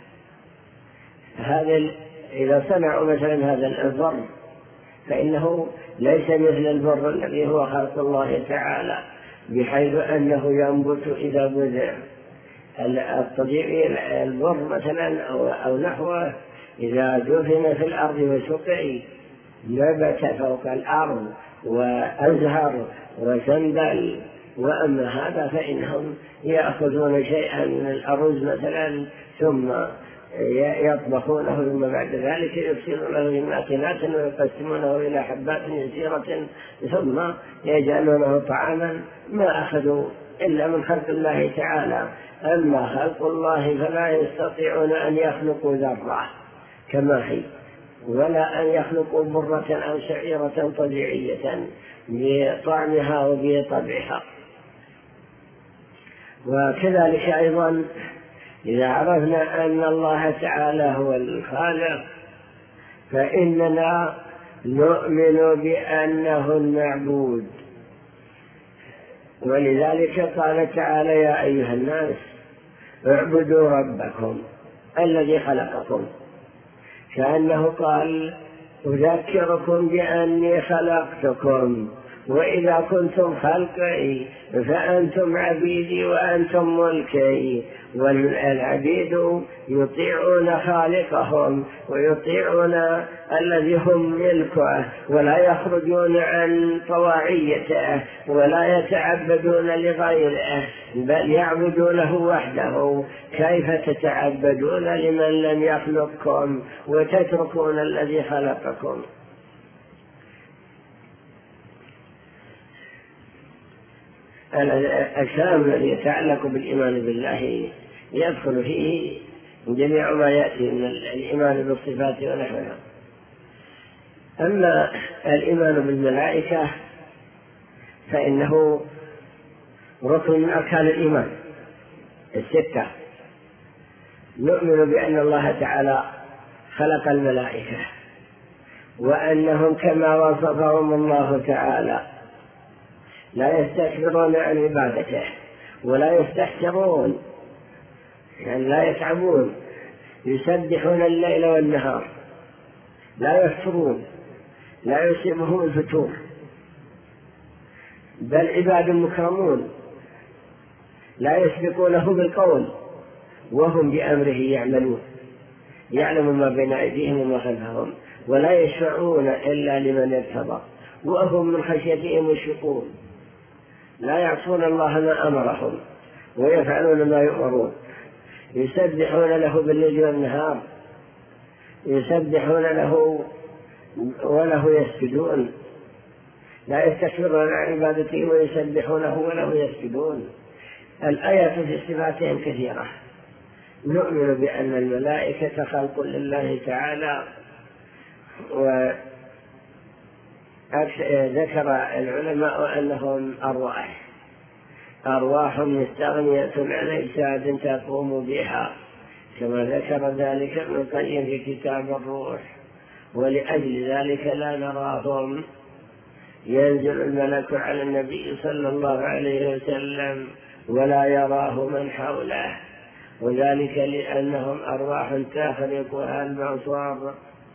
هذا إذا صنعوا مثلا هذا البر فإنه ليس مثل البر الذي هو خلق الله تعالى، بحيث أنه ينبت إذا بذر. الطبيعي البر مثلا أو نحوه إذا دفن في الأرض وسقي نبت فوق الأرض وأزهر وسنبل. وأما هذا فإنهم يأخذون شيئا من الأرز مثلا ثم يطبخونه، ثم بعد ذلك يفصلونه إلى ماكينات ويقسمونه إلى حبات يسيرة ثم يجعلونه طعاما. ما أخذوا إلا من خلق الله تعالى. أما خلق الله فلا يستطيعون أن يخلقوا ذرة كما هي، ولا أن يخلقوا برة أو شعيرة طبيعية بطعمها وبطبعها. وكذلك أيضا إذا عرفنا أن الله تعالى هو الخالق فإننا نؤمن بأنه المعبود. ولذلك قال تعالى: يا أيها الناس اعبدوا ربكم الذي خلقكم. كأنه قال: أذكركم بأني خلقتكم وإذا كنتم خلقي فأنتم عبيدي وأنتم ملكي. والعبيد يطيعون خالقهم ويطيعون الذي هم ملكه، ولا يخرجون عن طواعيته ولا يتعبدون لغيره، بل يعبدونه وحده. كيف تتعبدون لمن لم يخلقكم وتتركون الذي خلقكم؟ الكلام الذي يتعلق بالإيمان بالله يدخل فيه جميع ما يأتي من الإيمان بالصفات ونحوها. أما الإيمان بالملائكة فإنه ركن من أركان الإيمان الستة. نؤمن بأن الله تعالى خلق الملائكة وأنهم كما وصفهم الله تعالى لا يستكبرون عن عبادته ولا يستحسرون، يعني لا يتعبون، يسبحون الليل والنهار، لا يفترون، لا يصيبهم الفتور، بل عباد مكرمون لا يسبقونه بالقول وهم بأمره يعملون، يعلم ما بين أيديهم وما خلفهم، ولا يشفعون إلا لمن ارتضى وهم من خشيته مشفقون، لا يعصون الله ما أمرهم ويفعلون ما يؤمرون، يسبحون له بالليل والنهار، يسبحون له وله يسجدون، لا يستكبرون عن عبادته ويسبحونه وله يسجدون. الآيات في صفاتهم كثيرة. نؤمن بأن الملائكة خلق لله تعالى، وذكر العلماء أنهم أرواح أرواح مستغنية عن أجساد تقوم بها، كما ذكر ذلك ابن القيم في كتاب الروح. ولأجل ذلك لا نراهم. ينزل الملك على النبي صلى الله عليه وسلم ولا يراه من حوله، وذلك لأنهم أرواح تخرقها البصر،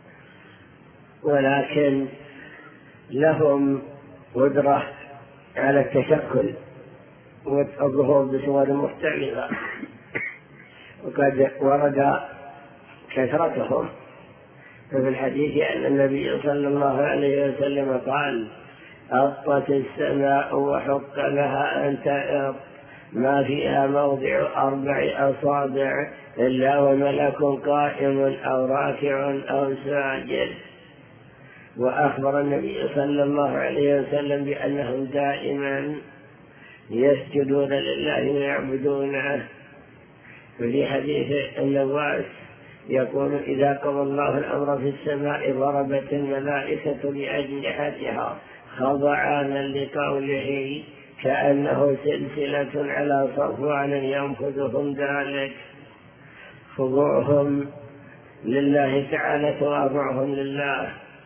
ولكن لهم قدرة على التشكل والظهور بصور مختلفة، وقد ورد كثرتهم. ففي الحديث أن النبي صلى الله عليه وسلم قال: أطت السماء وحق لها أن تأط ما فيها موضع أربع أصابع إلا وملك قائم أو راكع أو ساجد. وأخبر النبي صلى الله عليه وسلم بأنهم دائما يسجدون لله ويعبدونه. وفي حديث النواس يقول: إذا قضى الله الأمر في السماء ضربت الملائكة بأجنحتها خضعانا لقوله كأنه سلسلة على صفوان ينفذهم ذلك. خضوعهم لله تعالى تواضعهم لله.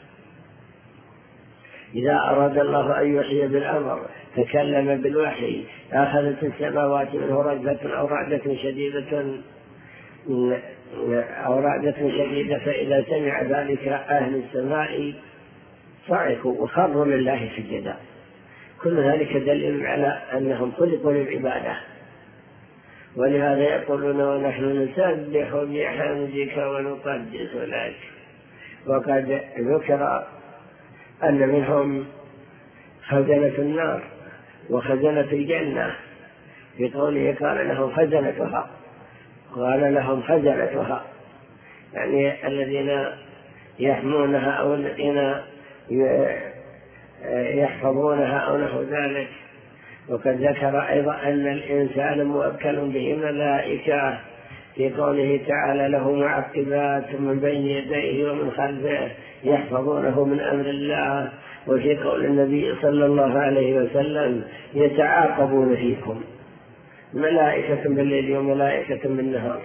إذا أراد الله أن يحيي بالأمر تكلم بالوحي، أخذت السماوات منه رجفة أو رعدة شديدة أو رعدة شديدة، فإذا سمع ذلك أهل السماء صعقوا وخروا لله سجدا. كل ذلك دليل على أنهم خلقوا للعبادة. ولهذا يقولون: ونحن نسبح بحمدك ونقدس لك. وقد ذكر أن منهم خزنة النار وخزنة الجنة، في قوله قال لهم خزنتها، قال لهم خزنتها يعني الذين يحمونها أو الذين يحفظونها أو نحو ذلك. وقد ذكر أيضا أن الإنسان موكل به ملائكة، في قوله تعالى: له معقبات من بين يديه ومن خلفه يحفظونه من أمر الله. وفي قول النبي صلى الله عليه وسلم: يتعاقبون فيكم ملائكة بالليل وملائكة بالنهار.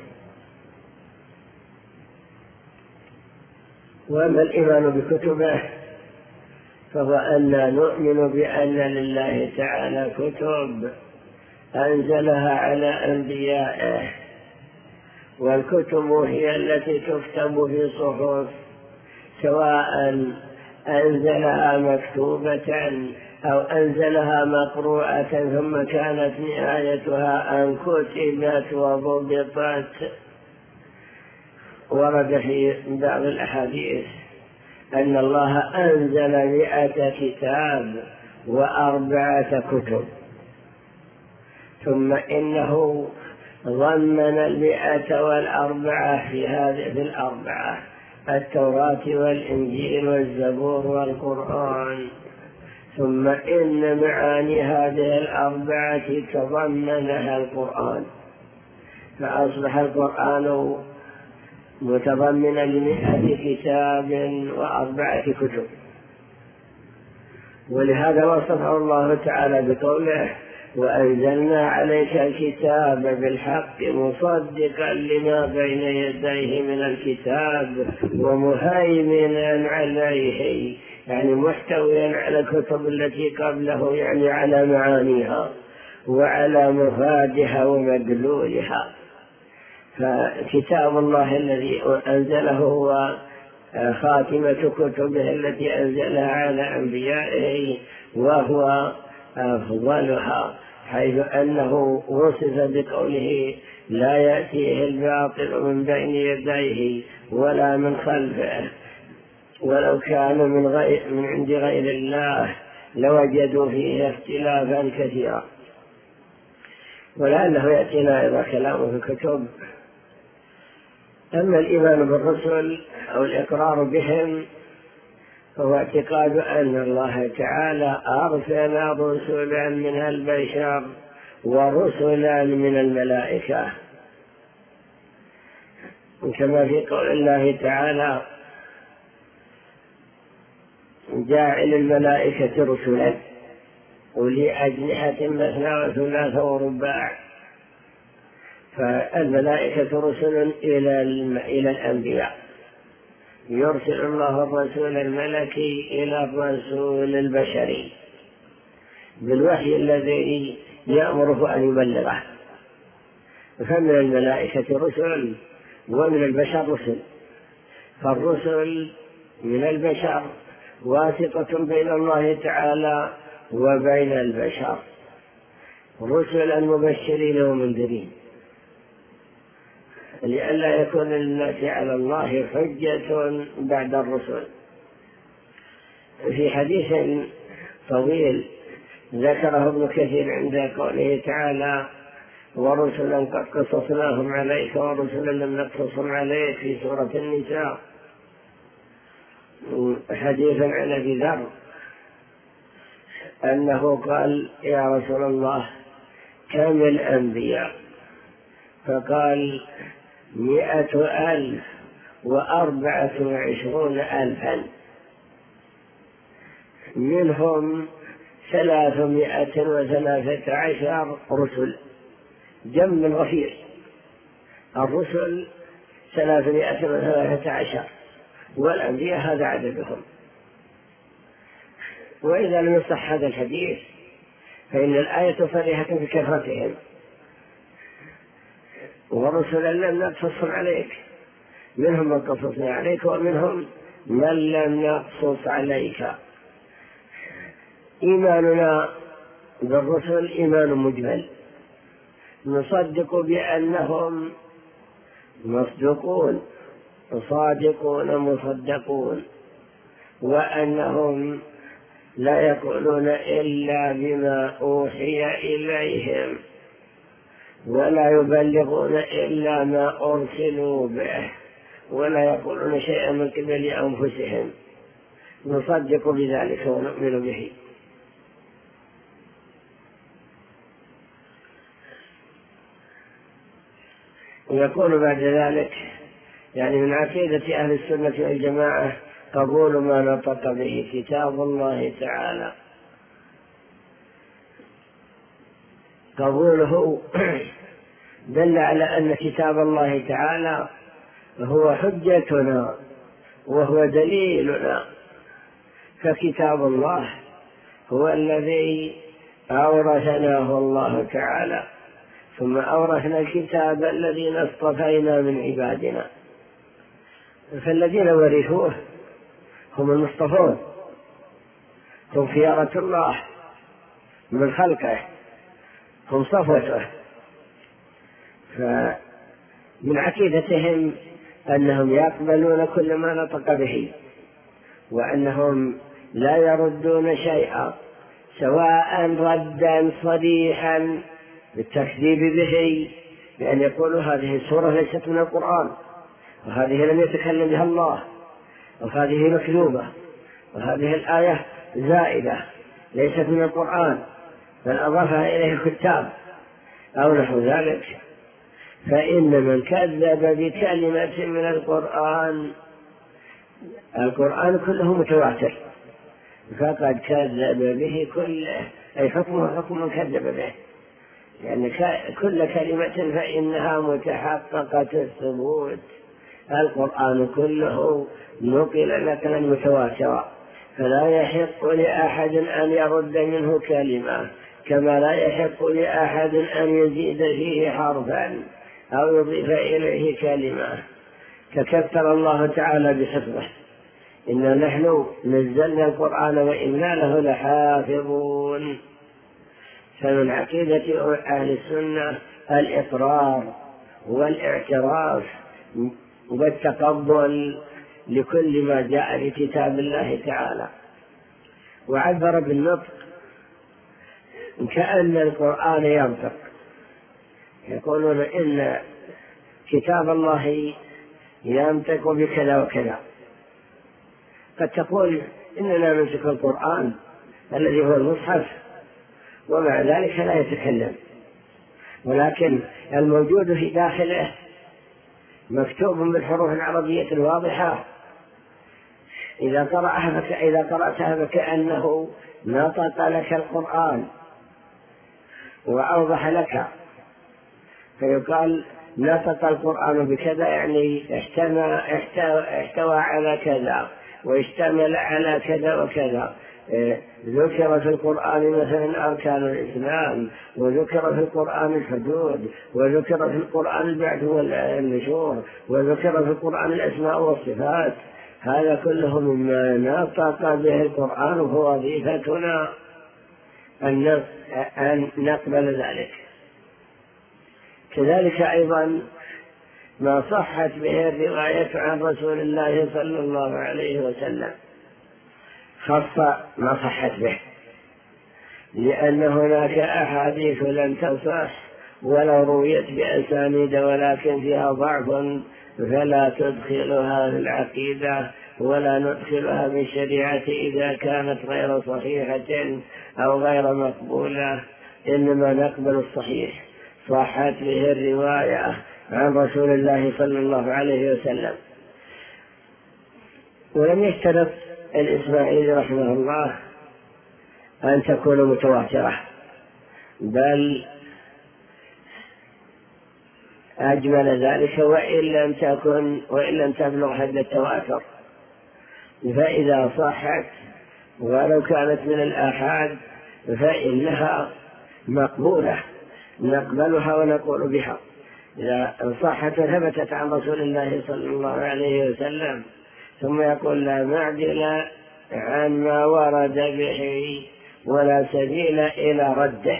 وأما الإيمان بكتبه فهو أن نؤمن بأن لله تعالى كتب أنزلها على أنبيائه، والكتب هي التي تكتب في صحف، سواء أنزلها مكتوبة أو أنزلها مقروءة ثم كانت نهايتها أن كتبت وضبطت. ورد في بعض الأحاديث أن الله أنزل مئة كتاب وأربعة كتب، ثم إنه ضمن المئة والأربعة في هذه الأربعة: التوراة والإنجيل والزبور والقرآن. ثم إن معاني هذه الأربعة تضمنها القرآن، فأصبح القرآن متضمنا لمئة كتاب وأربعة كتب. ولهذا وصفه الله تعالى بقوله: وأنزلنا عليك الكتاب بالحق مصدقا لما بين يديه من الكتاب ومهيمنا عليه، يعني محتويا على الكتب التي قبله، يعني على معانيها وعلى مفادها ومدلولها. فكتاب الله الذي أنزله هو خاتمة كتبه التي أنزلها على أنبيائه، وهو أفضلها، حيث أنه وصف بقوله: لا يأتيه الباطل من بين يديه ولا من خلفه، ولو كان من, غير من عند غير الله لوجدوا فيه اختلافا كثيرا. ولعله يأتينا أيضا كلامه في الكتب. أما الإيمان بالرسل أو الإقرار بهم فهو اعتقاد أن الله تعالى أرسل رسلا من البشر ورسلا من الملائكة، كما في قول الله تعالى: جاعل الملائكة رسلا. أولي أجنحة مثنى وثلاث ورباع. فالملائكة رسل إلى إلى الأنبياء، يرسل الله الرسول الملكي إلى الرسول البشري بالوحي الذي يأمره أن يبلغه. فمن الملائكة رسل ومن البشر رسل، فالرسل من البشر واسطة بين الله تعالى وبين البشر، رسلا مبشرين ومنذرين، لئلا يكون للناس على الله حجة بعد الرسل. في حديث طويل ذكره ابن كثير عند قوله تعالى: ورسلا قد قصصناهم عليك ورسلا لم نقصصهم عليك، في سورة النساء، حديثا عن أبي ذر أنه قال: يا رسول الله كم الأنبياء؟ فقال: مئة ألف وأربعة وعشرون ألفا، منهم ثلاثمائة وثلاثة عشر رسل، جم غفير. الرسل ثلاثمائة وثلاثة عشر والأنبياء هذا عددهم. وإذا لم يصح هذا الحديث فإن الآية صريحة بكثرتهم. ورسلا لم نقصصهم عليك، منهم من قصصنا عليك ومنهم من لم نقصص عليك. إيماننا بالرسل إيمان مجمل، نصدق بأنهم مصدقون صادقون مصدقون، وأنهم لا يقولون إلا بما أوحي إليهم، ولا يبلغون إلا ما أرسلوا به، ولا يقولون شيئا من قبل أنفسهم. نصدق بذلك ونؤمن به. ويكون بعد ذلك يعني من عقيدة أهل السنة والجماعة قبول ما نطق به كتاب الله تعالى. قبوله دل على أن كتاب الله تعالى هو حجتنا وهو دليلنا، فكتاب الله هو الذي أورثناه الله تعالى، ثم أورثنا الكتاب الذين اصطفينا من عبادنا. فالذين ورثوه هم المصطفون، هم خيارة الله من خلقه، هم صفوته. فمن عقيدتهم أنهم يقبلون كل ما نطق به، وأنهم لا يردون شيئا، سواء ردا صريحا بالتكذيب به، بأن يقولوا هذه السورة ليست من القرآن، وهذه لم يتكلم بها الله، وهذه مكذوبة، وهذه الآية زائدة ليست من القرآن بل أضافها إليه الكتاب أو نحو ذلك. فإن من كذب بكلمة من القرآن، القرآن كله متواتر، فقد كذب به كله، أي حكمه حكم من كذب به، لأن يعني كل كلمة فإنها متحققة الثبوت. القرآن كله نقل نقلا متواترا، فلا يحق لأحد أن يرد منه كلمة، كما لا يحق لأحد أن يزيد فيه حرفا أو يضيف إليه كلمة. فكثر الله تعالى بحفظه: إنا نحن نزلنا القرآن وإنا له لحافظون. فمن عقيدة أهل السنة الإقرار والاعتراف والتقبل لكل ما جاء في كتاب الله تعالى. وعبر بالنطق كأن القرآن ينطق، يقولون إن كتاب الله ينطق بكذا وكذا. قد تقول إننا نمسك القرآن الذي هو المصحف ومع ذلك لا يتكلم، ولكن الموجود في داخله مكتوب بالحروف العربية الواضحة، إذا قرأها فإذا قرأتها فكأنه نطق لك القرآن وأوضح لك، فيقال نطق القرآن بكذا، يعني احتوى على كذا واشتمل على كذا وكذا. ذكر في القرآن مثلا أركان الإسلام، وذكر في القرآن الحدود، وذكر في القرآن البعث والنشور، وذكر في القرآن الأسماء والصفات. هذا كله مما نطق به القرآن، وهو وظيفتنا أن نقبل ذلك. كذلك أيضا ما صحت به الرواية عن رسول الله صلى الله عليه وسلم خص ما صحت به، لأن هناك أحاديث لم تصح ولو رويت بأسانيد ولكن فيها ضعف، فلا تدخلها في العقيدة ولا ندخلها في الشريعة إذا كانت غير صحيحة أو غير مقبولة، إنما نقبل الصحيح. صحت به الرواية عن رسول الله صلى الله عليه وسلم. ولم يشترط الإسماعيلي رحمه الله أن تكون متواترة، بل أجمل ذلك وإن لم تكن وإن لم تبلغ حد التواتر، فإذا صحت ولو كانت من الآحاد فإنها مقبولة، نقبلها ونقول بها. إذا صحت ثبتت عن رسول الله صلى الله عليه وسلم، ثم يقول لا معدل عن ما ورد به ولا سبيل إلى رده.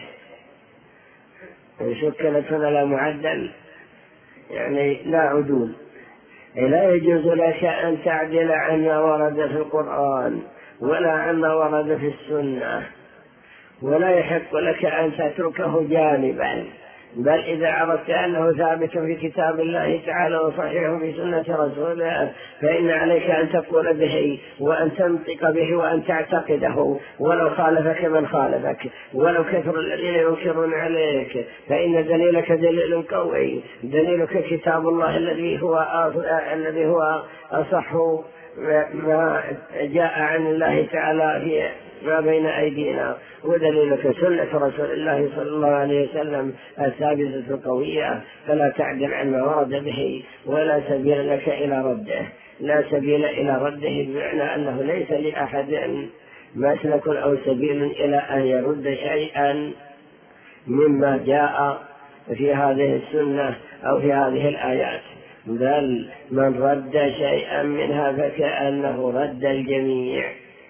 شكلت هنا لا معدل، يعني لا عدول. لا يجوز لك أن تعدل عن ما ورد في القرآن ولا عن ما ورد في السنة، ولا يحق لك أن تتركه جانبا، بل إذا عرفت أنه ثابت في كتاب الله تعالى وصحيح في سنة رسوله فإن عليك أن تقول به وأن تنطق به وأن تعتقده، ولو خالفك من خالفك، ولو كثر الذين ينكرون عليك، فإن دليلك دليل قوي، دليلك كتاب الله الذي هو الذي هو أصح ما جاء عن الله تعالى في ما بين أيدينا، ودليلك سنة رسول الله صلى الله عليه وسلم الثابتة القوية، فلا تعدل عن ما ورد به ولا سبيل لك إلى رده. لا سبيل إلى رده بمعنى أنه ليس لأحد مسلك أو سبيل إلى أن يرد شيئا مما جاء في هذه السنة أو في هذه الآيات، بل من رد شيئا منها فكأنه رد الجميع.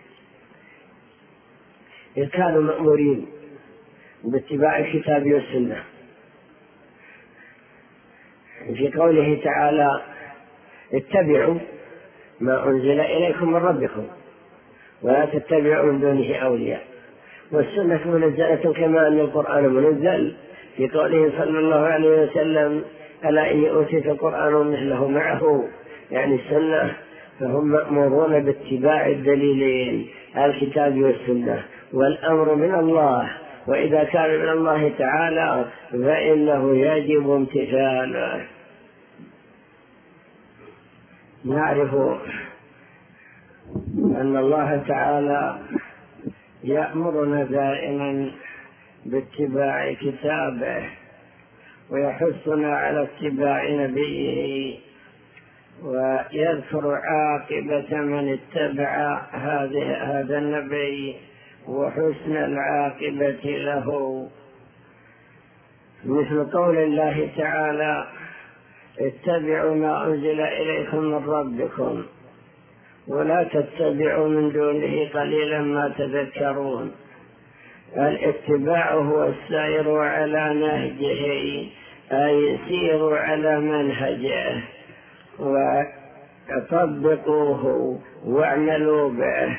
إذ كانوا مأمورين باتباع الكتاب والسنة في قوله تعالى اتبعوا ما أنزل إليكم من ربكم ولا تتبعوا من دونه أولياء، والسنة منزلة كما أن القرآن منزل، في قوله صلى الله عليه وسلم ألا إني أوتيت القرآن مثله معه، يعني السنة، فهم مأمورون باتباع الدليلين الكتاب والسنة، والأمر من الله، وإذا كان من الله تعالى فإنه يجب امتثاله. نعرف أن الله تعالى يأمرنا دائما باتباع كتابه ويحثنا على اتباع نبيه، ويذكر عاقبة من اتبع هذا النبي وحسن العاقبة له، مثل قول الله تعالى اتبعوا ما أنزل إليكم من ربكم ولا تتبعوا من دونه قليلا ما تذكرون. الاتباع هو السير على نهجه، أي سيروا على منهجه وطبقوه واعملوا به.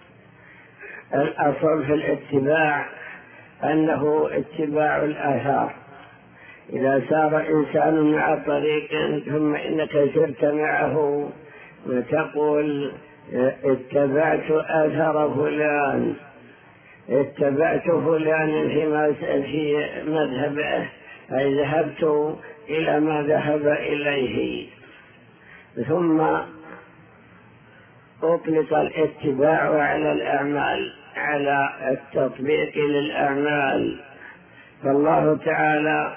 الأصل في الاتباع أنه اتباع الآثار. إذا سار إنسان مع طريق ثم إنك سرت معه وتقول اتبعت أثر فلان، اتبعت فلان في مذهبه، أي ذهبت إلى ما ذهب إليه. ثم أطلق الاتباع على الأعمال على التطبيق للأعمال. فالله تعالى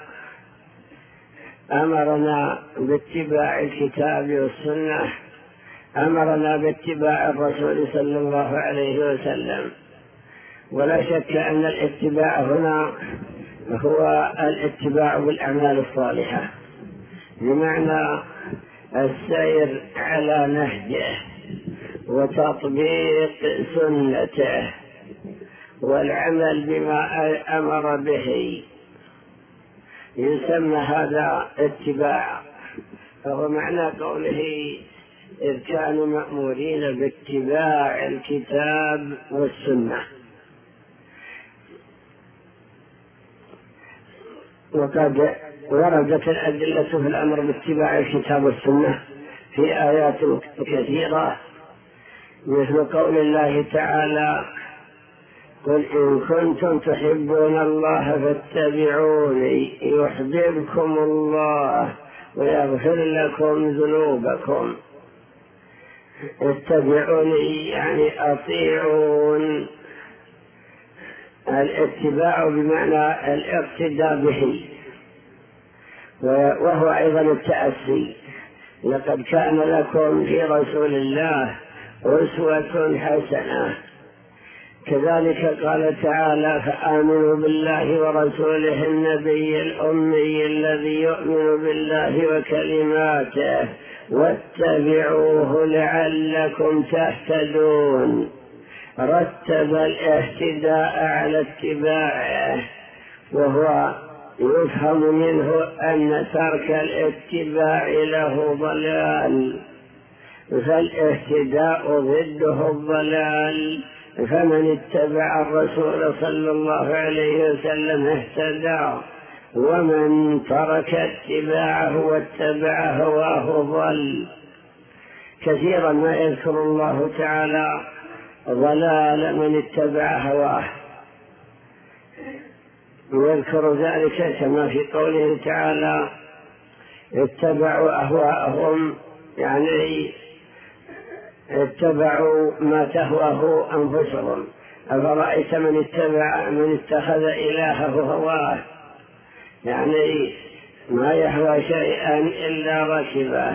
أمرنا باتباع الكتاب والسنة، أمرنا باتباع الرسول صلى الله عليه وسلم، ولا شك أن الاتباع هنا هو الاتباع بالأعمال الصالحة، بمعنى السير على نهجه وتطبيق سنته والعمل بما أمر به، يسمى هذا اتباع. فهو معنى قوله إذ كانوا مأمورين باتباع الكتاب والسنة. وقد وردت الأدلة في الأمر باتباع الكتاب والسنة في آيات كثيرة، مثل قول الله تعالى قل إن كنتم تحبون الله فاتبعوني يحببكم الله ويغفر لكم ذنوبكم. اتبعوني يعني أطيعون، الاتباع بمعنى الاقتداء به، وهو أيضا التأسي. لقد كان لكم في رسول الله أسوة حسنة. كذلك قال تعالى فآمنوا بالله ورسوله النبي الأمي الذي يؤمن بالله وكلماته واتبعوه لعلكم تهتدون. رتب الاهتداء على اتباعه، وهو يفهم منه أن ترك الاتباع له ضلال، فالاهتداء ضده الضلال. فمن اتبع الرسول صلى الله عليه وسلم اهتدى، ومن ترك اتباعه واتبع هواه ضل. كثيرا ما يذكر الله تعالى ضلال من اتبع هواه، ويذكر ذلك كما في قوله تعالى اتبعوا أهواءهم، يعني اتبعوا ما تهواه أنفسهم. أفرأيت من اتبع من اتخذ إلهه هواه، يعني ما يهوى شيئا إلا ركبه.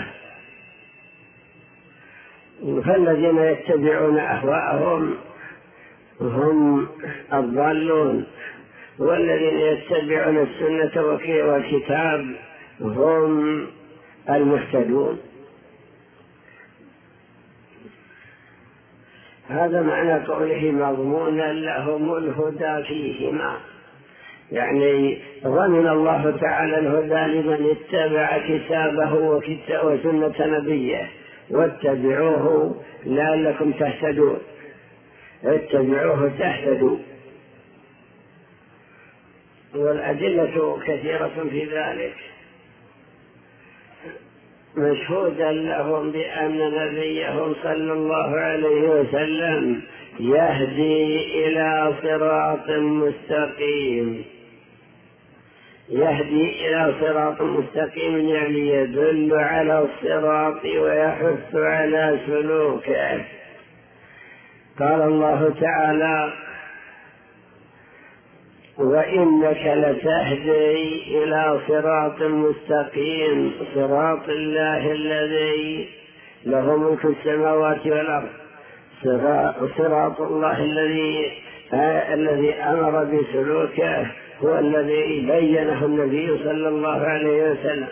فالذين يتبعون أهواءهم هم الضالون، والذين يتبعون السنة والكتاب هم المهتدون. هذا معنى قوله مضمونا لهم الهدى فيهما، يعني ضمن الله تعالى الهدى لمن اتبع كتابه وسنة نبيه. واتبعوه لعلكم تهتدون، اتبعوه تهتدوا. والأدلة كثيرة في ذلك، مشهودا لهم بأن نبيهم صلى الله عليه وسلم يهدي إلى صراط مستقيم. يهدي إلى صراط مستقيم يعني يدل على الصراط ويحث على سلوكه. قال الله تعالى وإنك لتهدي إلى صراط مستقيم صراط الله الذي له ملك السماوات والأرض. صراط الله الذي الذي أمر بسلوكه هو الذي بينه النبي صلى الله عليه وسلم.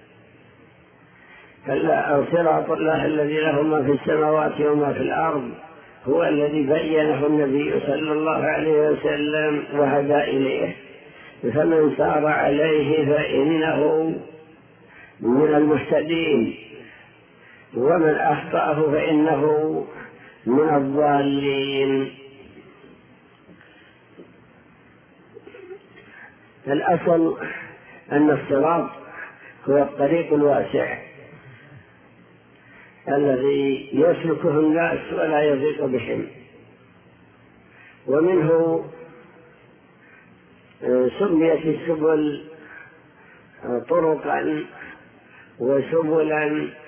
صراط الله الذي له ما في السماوات وما في الأرض هو الذي بينه النبي صلى الله عليه وسلم وهدى إليه. فمن سار عليه فإنه من المهتدين، ومن أخطأه فإنه من الضالين. الأصل أن الصراط هو الطريق الواسع الذي يسلكه الناس ولا يضيق بهم، ومنه سميت السبل طرقا وسبلا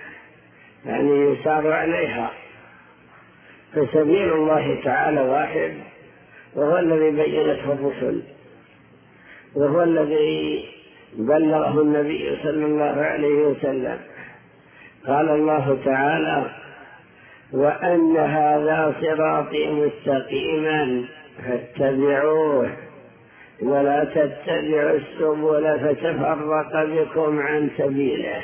يعني يسار عليها. فسبيل الله تعالى واحد وهو الذي بينته الرسل، وهو الذي بلغه النبي صلى الله عليه وسلم. قال الله تعالى: وأن هذا صراطي مستقيما فاتبعوه ولا تتبعوا السبل فتفرق بكم عن سبيله.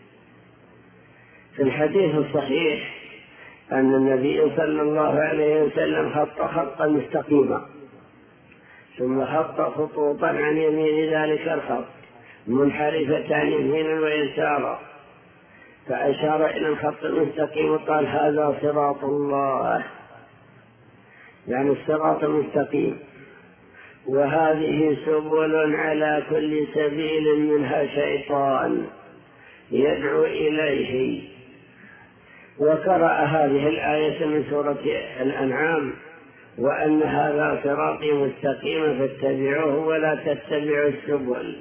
في الحديث الصحيح أن النبي صلى الله عليه وسلم خط خطا مستقيما ثم خط خطوطا عن يمين ذلك الخط منحرفتان يمينا ويسارا، فأشار إلى الخط المستقيم وقال: هذا صراط الله، يعني الصراط المستقيم، وهذه سبل على كل سبيل منها شيطان يدعو إليه. وقرأ هذه الآية من سورة الأنعام: وأن هذا صراطي مستقيما فاتبعوه ولا تتبعوا السبل.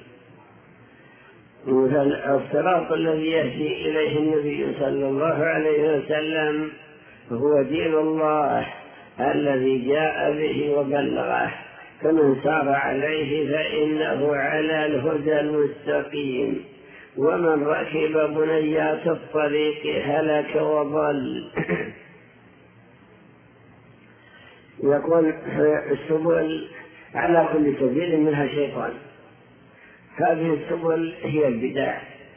الصراط الذي يهدي إليه النبي صلى الله عليه وسلم هو دين الله الذي جاء به وبلغه، فمن سار عليه فإنه على الهدى المستقيم، ومن ركب بنيات الطريق هلك وضل. يقول: السبل على كل سبيل منها شيطان. هذه السبل هي البدع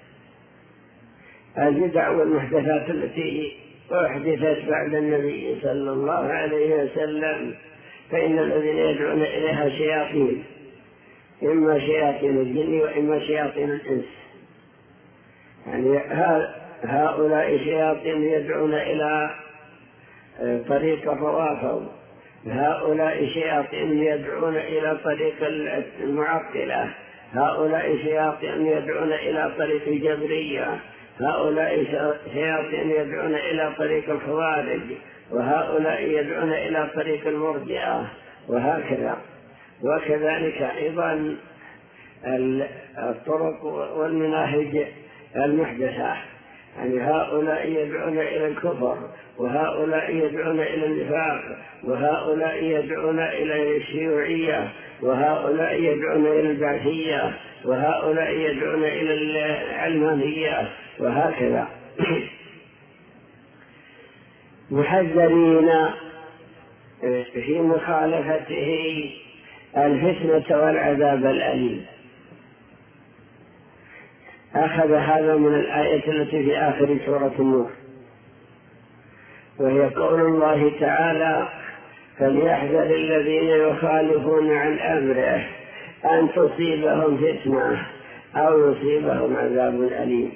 البدع والمحدثات التي أحدثت بعد النبي صلى الله عليه وسلم، فإن الذين يدعون إليها شياطين، إما شياطين الجن وإما شياطين الإنس. يعني هؤلاء شياطين يدعون إلى طريق الروافض، هؤلاء شياطين يدعون إلى طريق المعطلة، هؤلاء شياطين يدعون إلى طريق الجبرية، هؤلاء شياطين يدعون إلى طريق الخوارج، وهؤلاء يدعون إلى طريق المرجئة، وهكذا. وكذلك أيضا الطرق والمناهج المحدثة، يعني هؤلاء يدعون إلى الكفر، وهؤلاء يدعون إلى النفاق، وهؤلاء يدعون إلى الشيوعية، وهؤلاء يدعون إلى البعثية، وهؤلاء يدعون إلى العلمانية، وهكذا. محذرين في مخالفته الفتنة والعذاب الأليم. أخذ هذا من الآية التي في آخر سورة النور، وهي قول الله تعالى: فليحذر الذين يخالفون عن أمره أن تصيبهم فتنة أو يصيبهم عذاب أليم.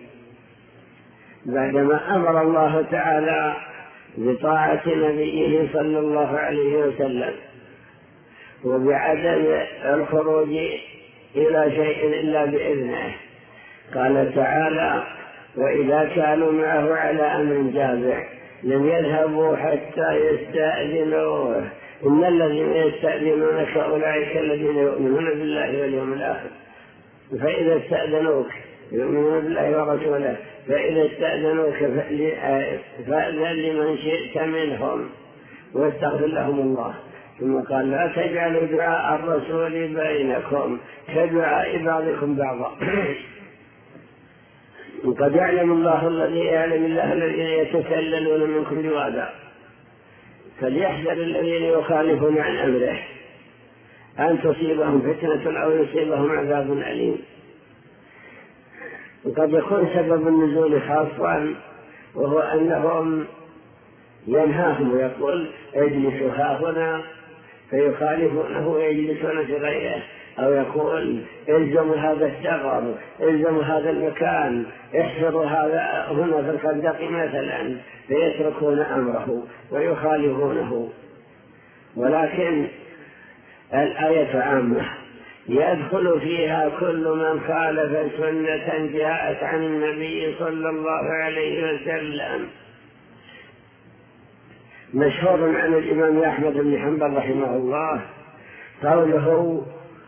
بعدما أمر الله تعالى بطاعة نبيه صلى الله عليه وسلم وبعدم الخروج إلى شيء إلا بإذنه، قال تعالى: وإذا كانوا معه على أمر جامع لم يذهبوا حتى يستأذنوه، إن الذين يستأذنونك أولئك الذين يؤمنون بالله واليوم الآخر، فإذا استأذنوك يؤمنون بالله ورسوله، فإذا استأذنوك فأذن لمن شئت منهم واستغفر لهم الله. ثم قال: لا تجعلوا دعاء الرسول بينكم كدعاء بعضكم بعضا. وقد يعلم الله الذي يعلم الله الذين يتسللون من كل وادى، فليحذر الذين يخالفون عن أمره أن تصيبهم فتنة أو يصيبهم عذاب أليم. وقد يكون سبب النزول خاصا، وهو أنهم ينهاهم ويقول: اجلسوا هاهنا، فيخالفونه ويجلسون في غيره، أو يقول: الزموا هذا الشجر، الزموا هذا المكان، احفروا هذا هنا في الخندق مثلا، فيتركون أمره ويخالفونه. ولكن الآية عامة يدخل فيها كل من خالف سنة جاءت عن النبي صلى الله عليه وسلم. مشهور عن الإمام أحمد بن حنبل رحمه الله قوله: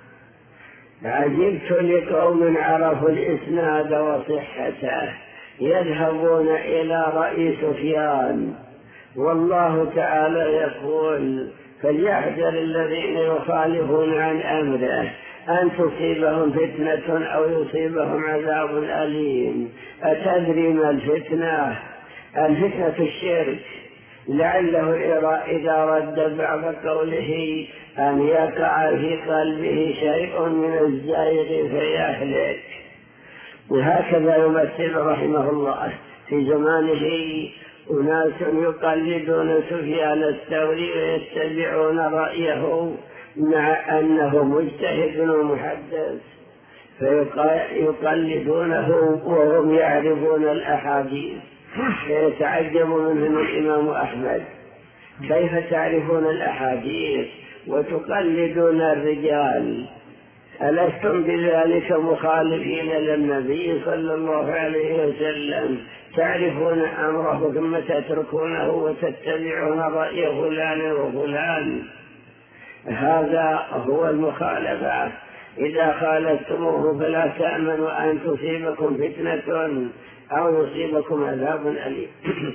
عجبت لقوم عرفوا الإسناد وصحته يذهبون إلى رأي سفيان والله تعالى يقول: فليحذر الذين يخالفون عن أمره أن تصيبهم فتنة أو يصيبهم عذاب أليم. أتدري ما الفتنة؟ الفتنة الشرك، لعله إذا رد بعض قوله أن يقع في قلبه شيء من الزائغ فيهلك. وهكذا يمثل رحمه الله في زمانه أناس يقلدون سفيان الثوري ويتبعون رأيه مع أنه مجتهد ومحدث، فيقلدونه وهم يعرفون الأحاديث. فيتعجب منهم الإمام أحمد: كيف تعرفون الأحاديث وتقلدون الرجال؟ ألستم بذلك مخالفين للنبي صلى الله عليه وسلم؟ تعرفون أمره ثم تتركونه وتتبعون رأي فلان وفلان. هذا هو المخالفة. إذا خالفتموه فلا تأمنوا أن تصيبكم فتنة أو يصيبكم عذاب أليم.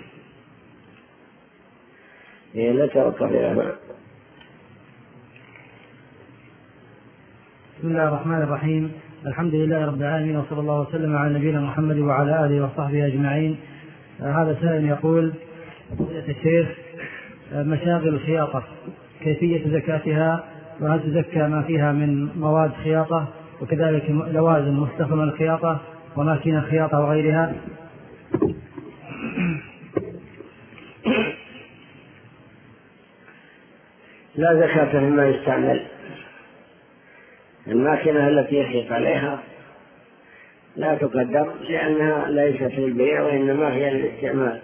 لا توقف يا أخوان. بسم الله الرحمن الرحيم. الحمد لله رب العالمين، وصلى الله وسلم على نبينا محمد وعلى آله وصحبه أجمعين. هذا سائل يقول: فضيلة الشيخ، مشاغل الخياطة كيفية زكاتها، وهل تزكى ما فيها من مواد خياطة، وكذلك لوازم مستخدمة الخياطة وماكينة الخياطة وغيرها؟ لا زكاة فيما يستعمل. الماكينة التي يخيط عليها لا تقدر لأنها ليست للبيع وإنما هي للاستعمال.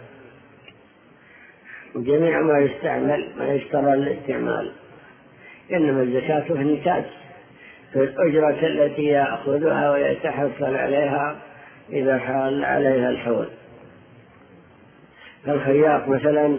جميع ما يستعمل ما يشترى للاستعمال، إنما الزكاة في النتاج، في الأجرة التي يأخذها ويتحصل عليها إذا حال عليها الحول. الخياط مثلا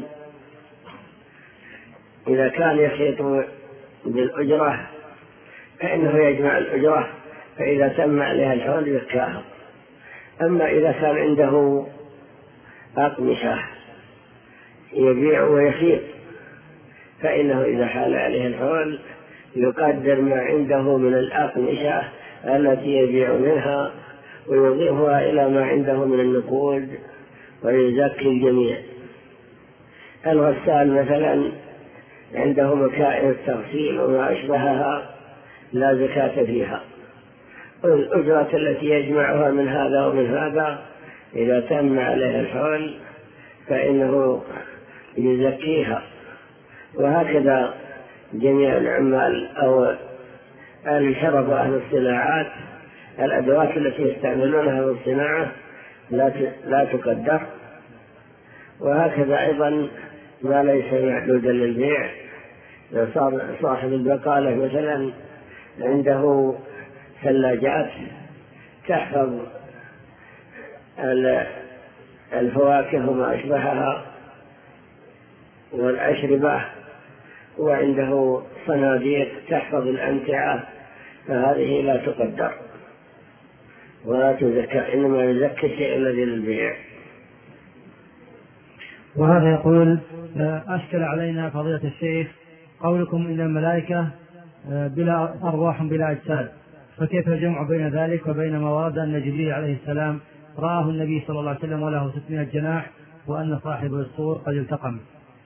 إذا كان يخيط بالأجرة فإنه يجمع الأجرة، فإذا تم عليها الحول يزكاها. أما إذا كان عنده أقمشة يبيع ويخيط فإنه إذا حال عليه الحول يقدر ما عنده من الأقمشة التي يبيع منها ويضيفها إلى ما عنده من النقود ويزكي الجميع. الغسال مثلا عنده مكائن التغسيل وما أشبهها لا زكاة فيها. الأجرة التي يجمعها من هذا ومن هذا إذا تم عليها الحول فإنه يزكيها. وهكذا جميع العمال أو الحرف وأهل الصناعات، الأدوات التي يستعملونها في الصناعة لا تقدر. وهكذا أيضا ما ليس معدودا للبيع. صاحب البقالة مثلا عنده ثلاجات تحفظ الفواكه وما أشبهها والأشربة، وعنده صناديق تحفظ الأمتعة، فهذه لا تقدر ولا تزكى، إنما يزكى الشيء الذي للبيع. وهذا يقول: أشكل علينا فضيلة الشيخ قولكم إن الملائكة بلا أرواح بلا أجساد، فكيف الجمع بين ذلك وبين ما ورد أن جبريل عليه السلام رآه النبي صلى الله عليه وسلم وله ستمائة جناح، وأن صاحب الصور قد التقم؟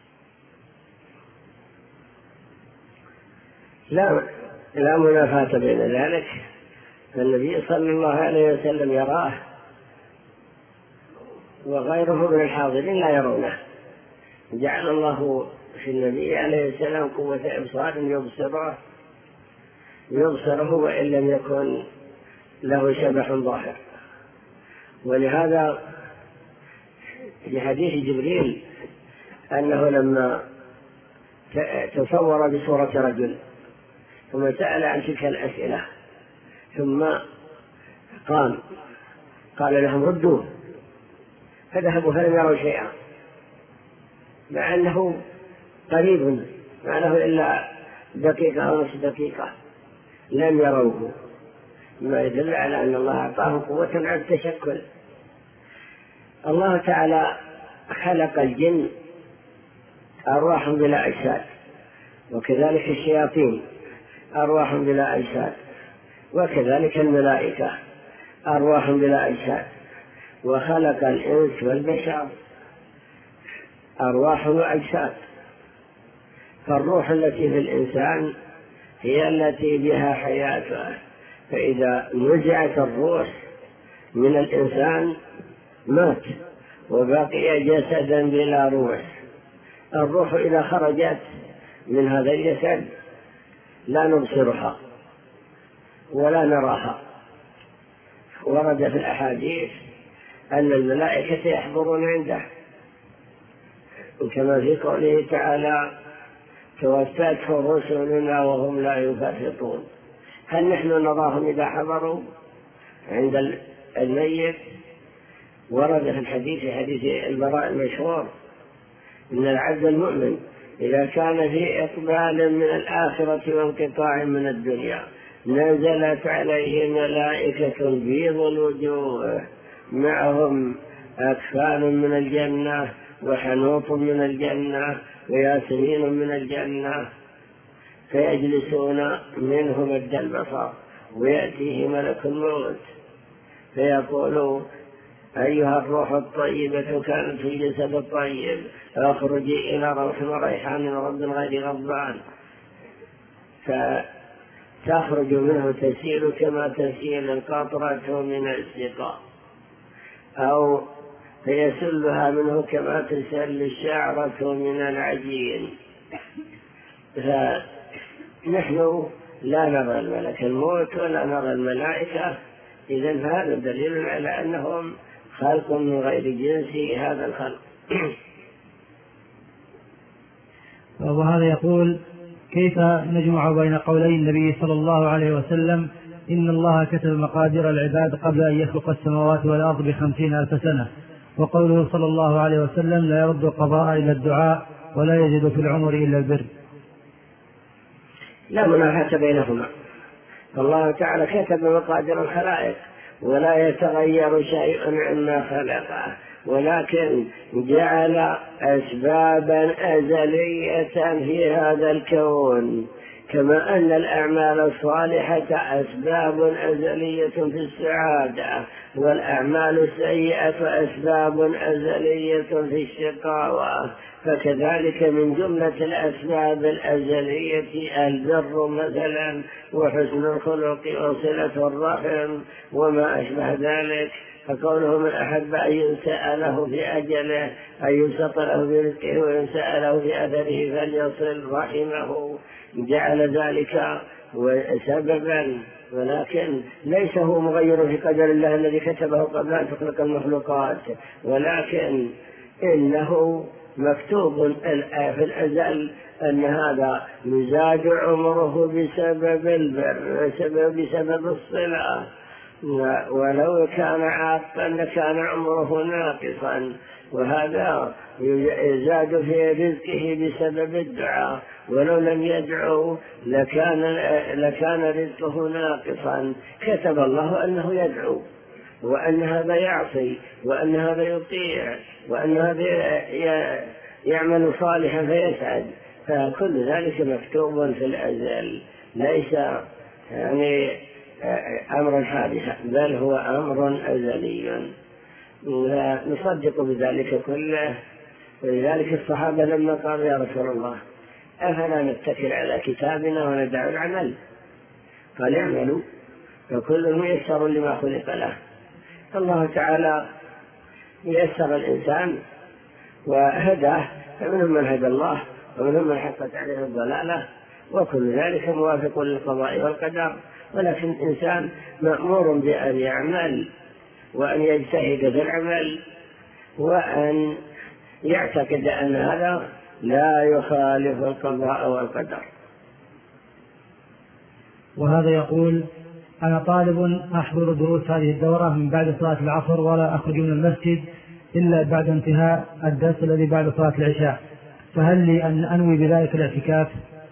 لا لا منافاة بين ذلك، فالنبي صلى الله عليه وسلم يراه وغيره من الحاضرين لا يرونه. جعل الله في النبي عليه السلام قوة إبصار يبصره يبصره وإن لم يكن له شبح ظاهر. ولهذا في حديث جبريل أنه لما تصور بصورة رجل ثم سأل عن تلك الأسئلة ثم قام قال لهم ردوه، فذهبوا فلم يروا شيئا، مع أنه قريب ما له إلا دقيقة أو نصف دقيقة لم يروه، ما يدل على أن الله أعطاه قوة على التشكل. الله تعالى خلق الجن أرواح بلا أجساد، وكذلك الشياطين أرواح بلا أجساد، وكذلك الملائكة أرواح بلا أجساد، وخلق الإنس والبشر أرواح وأجساد. فالروح التي في الإنسان هي التي بها حياته، فإذا نزعت الروح من الإنسان مات وبقي جسدا بلا روح. الروح إذا خرجت من هذا الجسد لا نبصرها ولا نراها. ورد في الأحاديث أن الملائكة يحضرون عنده، كما في قوله تعالى توفته رسلنا وهم لا يفرطون. هل نحن نراهم إذا حضروا عند الميت؟ ورد في الحديث حديث البراء المشهور إن العبد المؤمن إذا كان في إقبال من الآخرة وانقطاع من الدنيا نزلت عليه ملائكة بيض الوجوه معهم أكفان من الجنة وحنوط من الجنة وياسمين من الجنة، فيجلسون منه مد البصر ويأتيه ملك الموت فيقول أيها الروح الطيبة كانت في الجسد الطيب فاخرجي إلى روح وريحان ورب غير غضبان، فتخرج منه تسيل كما تسيل القطرة من السقاء، أو فيسلها منه كما تسل الشعرة من العجين. فنحن لا نرى الملك الموت ولا نرى الملائكة، إذن هذا دليل على أنهم خلق من غير جنس هذا الخلق. وهذا يقول كيف نجمع بين قولي النبي صلى الله عليه وسلم إن الله كتب مقادير العباد قبل أن يخلق السماوات والأرض بخمسين ألف سنة، وقوله صلى الله عليه وسلم لا يرد القضاء إلا الدعاء ولا يجد في العمر إلا البر؟ لا منافاة بينهما. الله تعالى كتب مقادير الخلائق ولا يتغير شيء عما خلقه، ولكن جعل أسبابا أزلية في هذا الكون، كما أن الأعمال الصالحة أسباب أزلية في السعادة، والأعمال السيئة أسباب أزلية في الشقاوة، فكذلك من جملة الأسباب الأزلية البر مثلا وحسن الخلق وصلة الرحم وما أشبه ذلك. فقوله من أحب أن ينسأ له في أجله أن ينسط له برزقه وينسأ له في أثره فليصل رحمه، جعل ذلك سببا، ولكن ليس هو مغير في قدر الله الذي كتبه قبل أن تخلق المخلوقات، ولكن إنه مكتوب في الأزل أن هذا يزاد عمره بسبب البر بسبب الصلة، ولو كان عاقا لكان عمره ناقصا، وهذا يزاد في رزقه بسبب الدعاء، ولو لم يدعو لكان, لكان رزقه ناقصا. كتب الله أنه يدعو وأن هذا يعصي وأن هذا يطيع وأن هذا يعمل صالحا فيسعد، فكل ذلك مكتوب في الأزل، ليس يعني أمر حادث بل هو أمر أزلي، نصدق بذلك كله. ولذلك الصحابة لما قالوا يا رسول الله أفلا نتكل على كتابنا وندع العمل؟ قال اعملوا فكل ميسر لما خلق له. الله تعالى ييسر الإنسان وهداه، فمنهم من هدى الله ومنهم من حقت عليه الضلالة، وكل ذلك موافق للقضاء والقدر، ولكن الإنسان مأمور بأن يعمل وأن يجتهد في العمل وأن يعتقد أن هذا لا يخالف القضاء والقدر. وهذا يقول أنا طالب أحضر دروس هذه الدورة من بعد صلاة العصر ولا أخرج من المسجد إلا بعد انتهاء الدرس الذي بعد صلاة العشاء، فهل لي أن أنوي بذلك الاعتكاف؟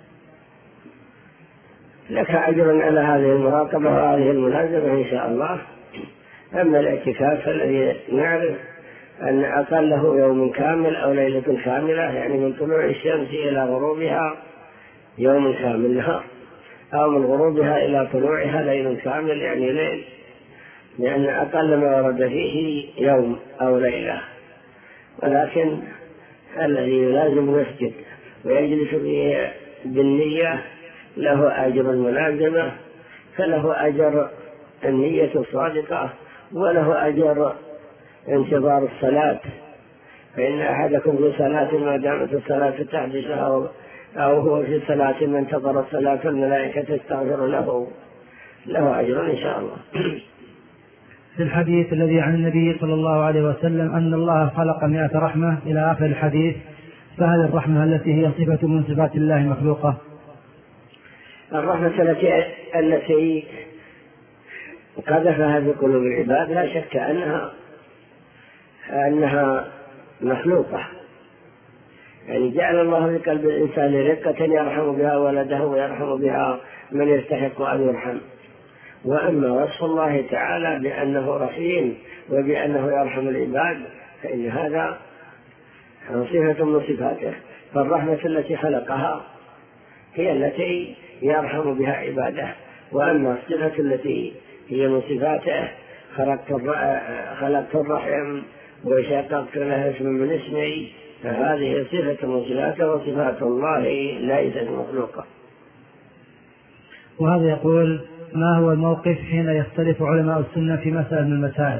لك أجر على هذه المراقبة وهذه الملازمة إن شاء الله. أما الاعتكاف الذي نعرف أن أقله يوم كامل أو ليلة كاملة، يعني من طلوع الشمس إلى غروبها، يوم كامل نهار، أو من غروبها إلى طلوعها ليل كامل يعني ليل، لأن أقل ما ورد فيه يوم أو ليلة. ولكن الذي يلازم المسجد ويجلس فيه بالنية له أجر الملازمة، فله أجر النية الصادقة وله أجر انتظار الصلاة، فإن أحدكم في صلاة ما دامت الصلاة تحدث أو أو هو في صلاة من انتظر الصلاة الملائكة تستغفر له، له أجر إن شاء الله. في الحديث الذي عن النبي صلى الله عليه وسلم أن الله خلق مئة رحمة إلى آخر الحديث، فهل الرحمة التي هي صفة من صفات الله مخلوقة؟ الرحمة التي التي قذفها في قلوب العباد لا شك أنها أنها مخلوقة، يعني جعل الله في قلب الإنسان رقة يرحم بها ولده ويرحم بها من يستحق أن يرحم. وأما وصف الله تعالى بأنه رحيم وبأنه يرحم العباد فإن هذا صفة من صفاته، فالرحمة التي خلقها هي التي يرحم بها عباده، وأما الصفة التي هي من صفاته خلقت الرحم وشققت لها اسم من اسمي، فهذه صفة من صفاته، وصفات الله ليست مخلوقة. وهذا يقول: ما هو الموقف حين يختلف علماء السنة في مسألة من المسائل؟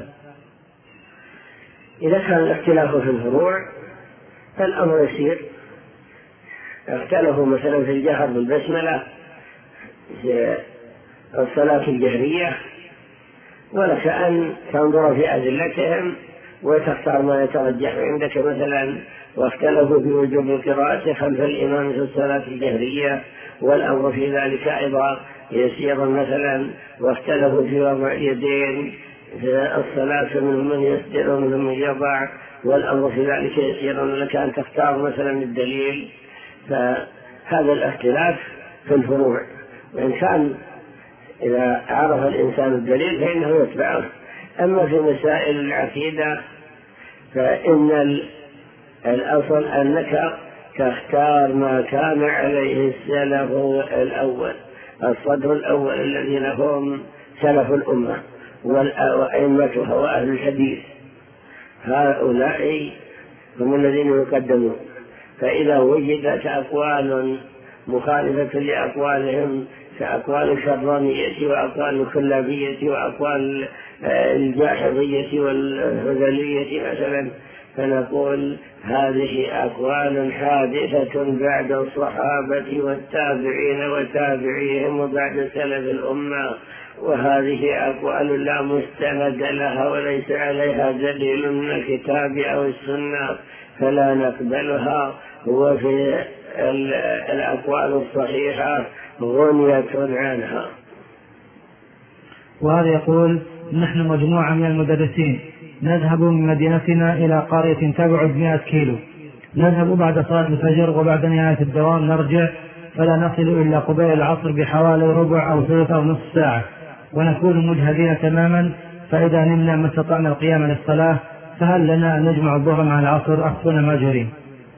إذا كان الاختلاف في الفروع فالأمر يسير، اختلفوا مثلا في الجهر بالبسملة في الصلاة الجهرية، ولك أن تنظر في أدلتهم وتختار ما يترجح عندك مثلا، واختلفوا في وجوب القراءة خلف الإمام في الصلاة الجهرية، والأمر في ذلك أيضا يسير مثلا، واختلفوا في وضع اليدين في الصلاة منهم من يسجد ومنهم من يضع، والأمر في ذلك يسير، لك أن تختار مثلا الدليل. فهذا الاختلاف في الفروع، وإن كان إذا عرف الإنسان الدليل فإنه يتبعه. أما في مسائل العقيدة فإن الأصل أنك تختار ما كان عليه السلف الأول، الصدر الأول الذين هم سلف الأمة وأئمتها وأهل الحديث، هؤلاء هم الذين يقدمون. فإذا وجدت أقوال مخالفة لأقوالهم كأقوال الشرانية وأقوال الكلابية وأقوال الجاحظية والهذلية مثلا، فنقول هذه أقوال حادثة بعد الصحابة والتابعين وتابعيهم وبعد سلف الأمة، وهذه أقوال لا مستند لها وليس عليها دليل من الكتاب أو السنة، فلا نقبلها. وفي الأقوال الصحيحة غنية عنها. وهذا يقول: نحن مجموعة من المدرسين نذهب من مدينتنا إلى قرية تبعد مئة كيلو، نذهب بعد صلاة الفجر وبعد نهاية الدوام نرجع، فلا نصل إلا قبيل العصر بحوالي ربع أو ثلث أو نصف ساعة، ونكون مجهدين تماما، فإذا نمنا ما استطعنا القيام للصلاة، فهل لنا أن نجمع الظهر مع العصر أفتنا ماجرين؟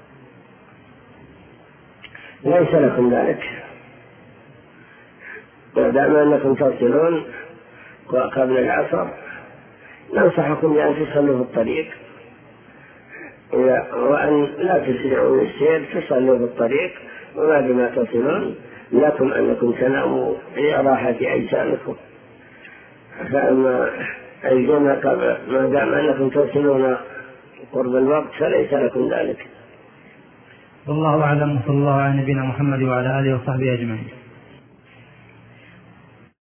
ليس لكم ذلك، ودام أنكم تصلون قبل العصر ننصحكم بأن تصلوا في الطريق، وأن لا تسرعوا السير، تصلوا في الطريق، وبعد ما تصلون لكم أنكم تناموا في راحة أجسامكم. فأما الجمع قبل ما دام أنكم تصلون قرب الوقت فليس لكم ذلك. والله أعلم، صلى الله على نبينا محمد وعلى آله وصحبه أجمعين.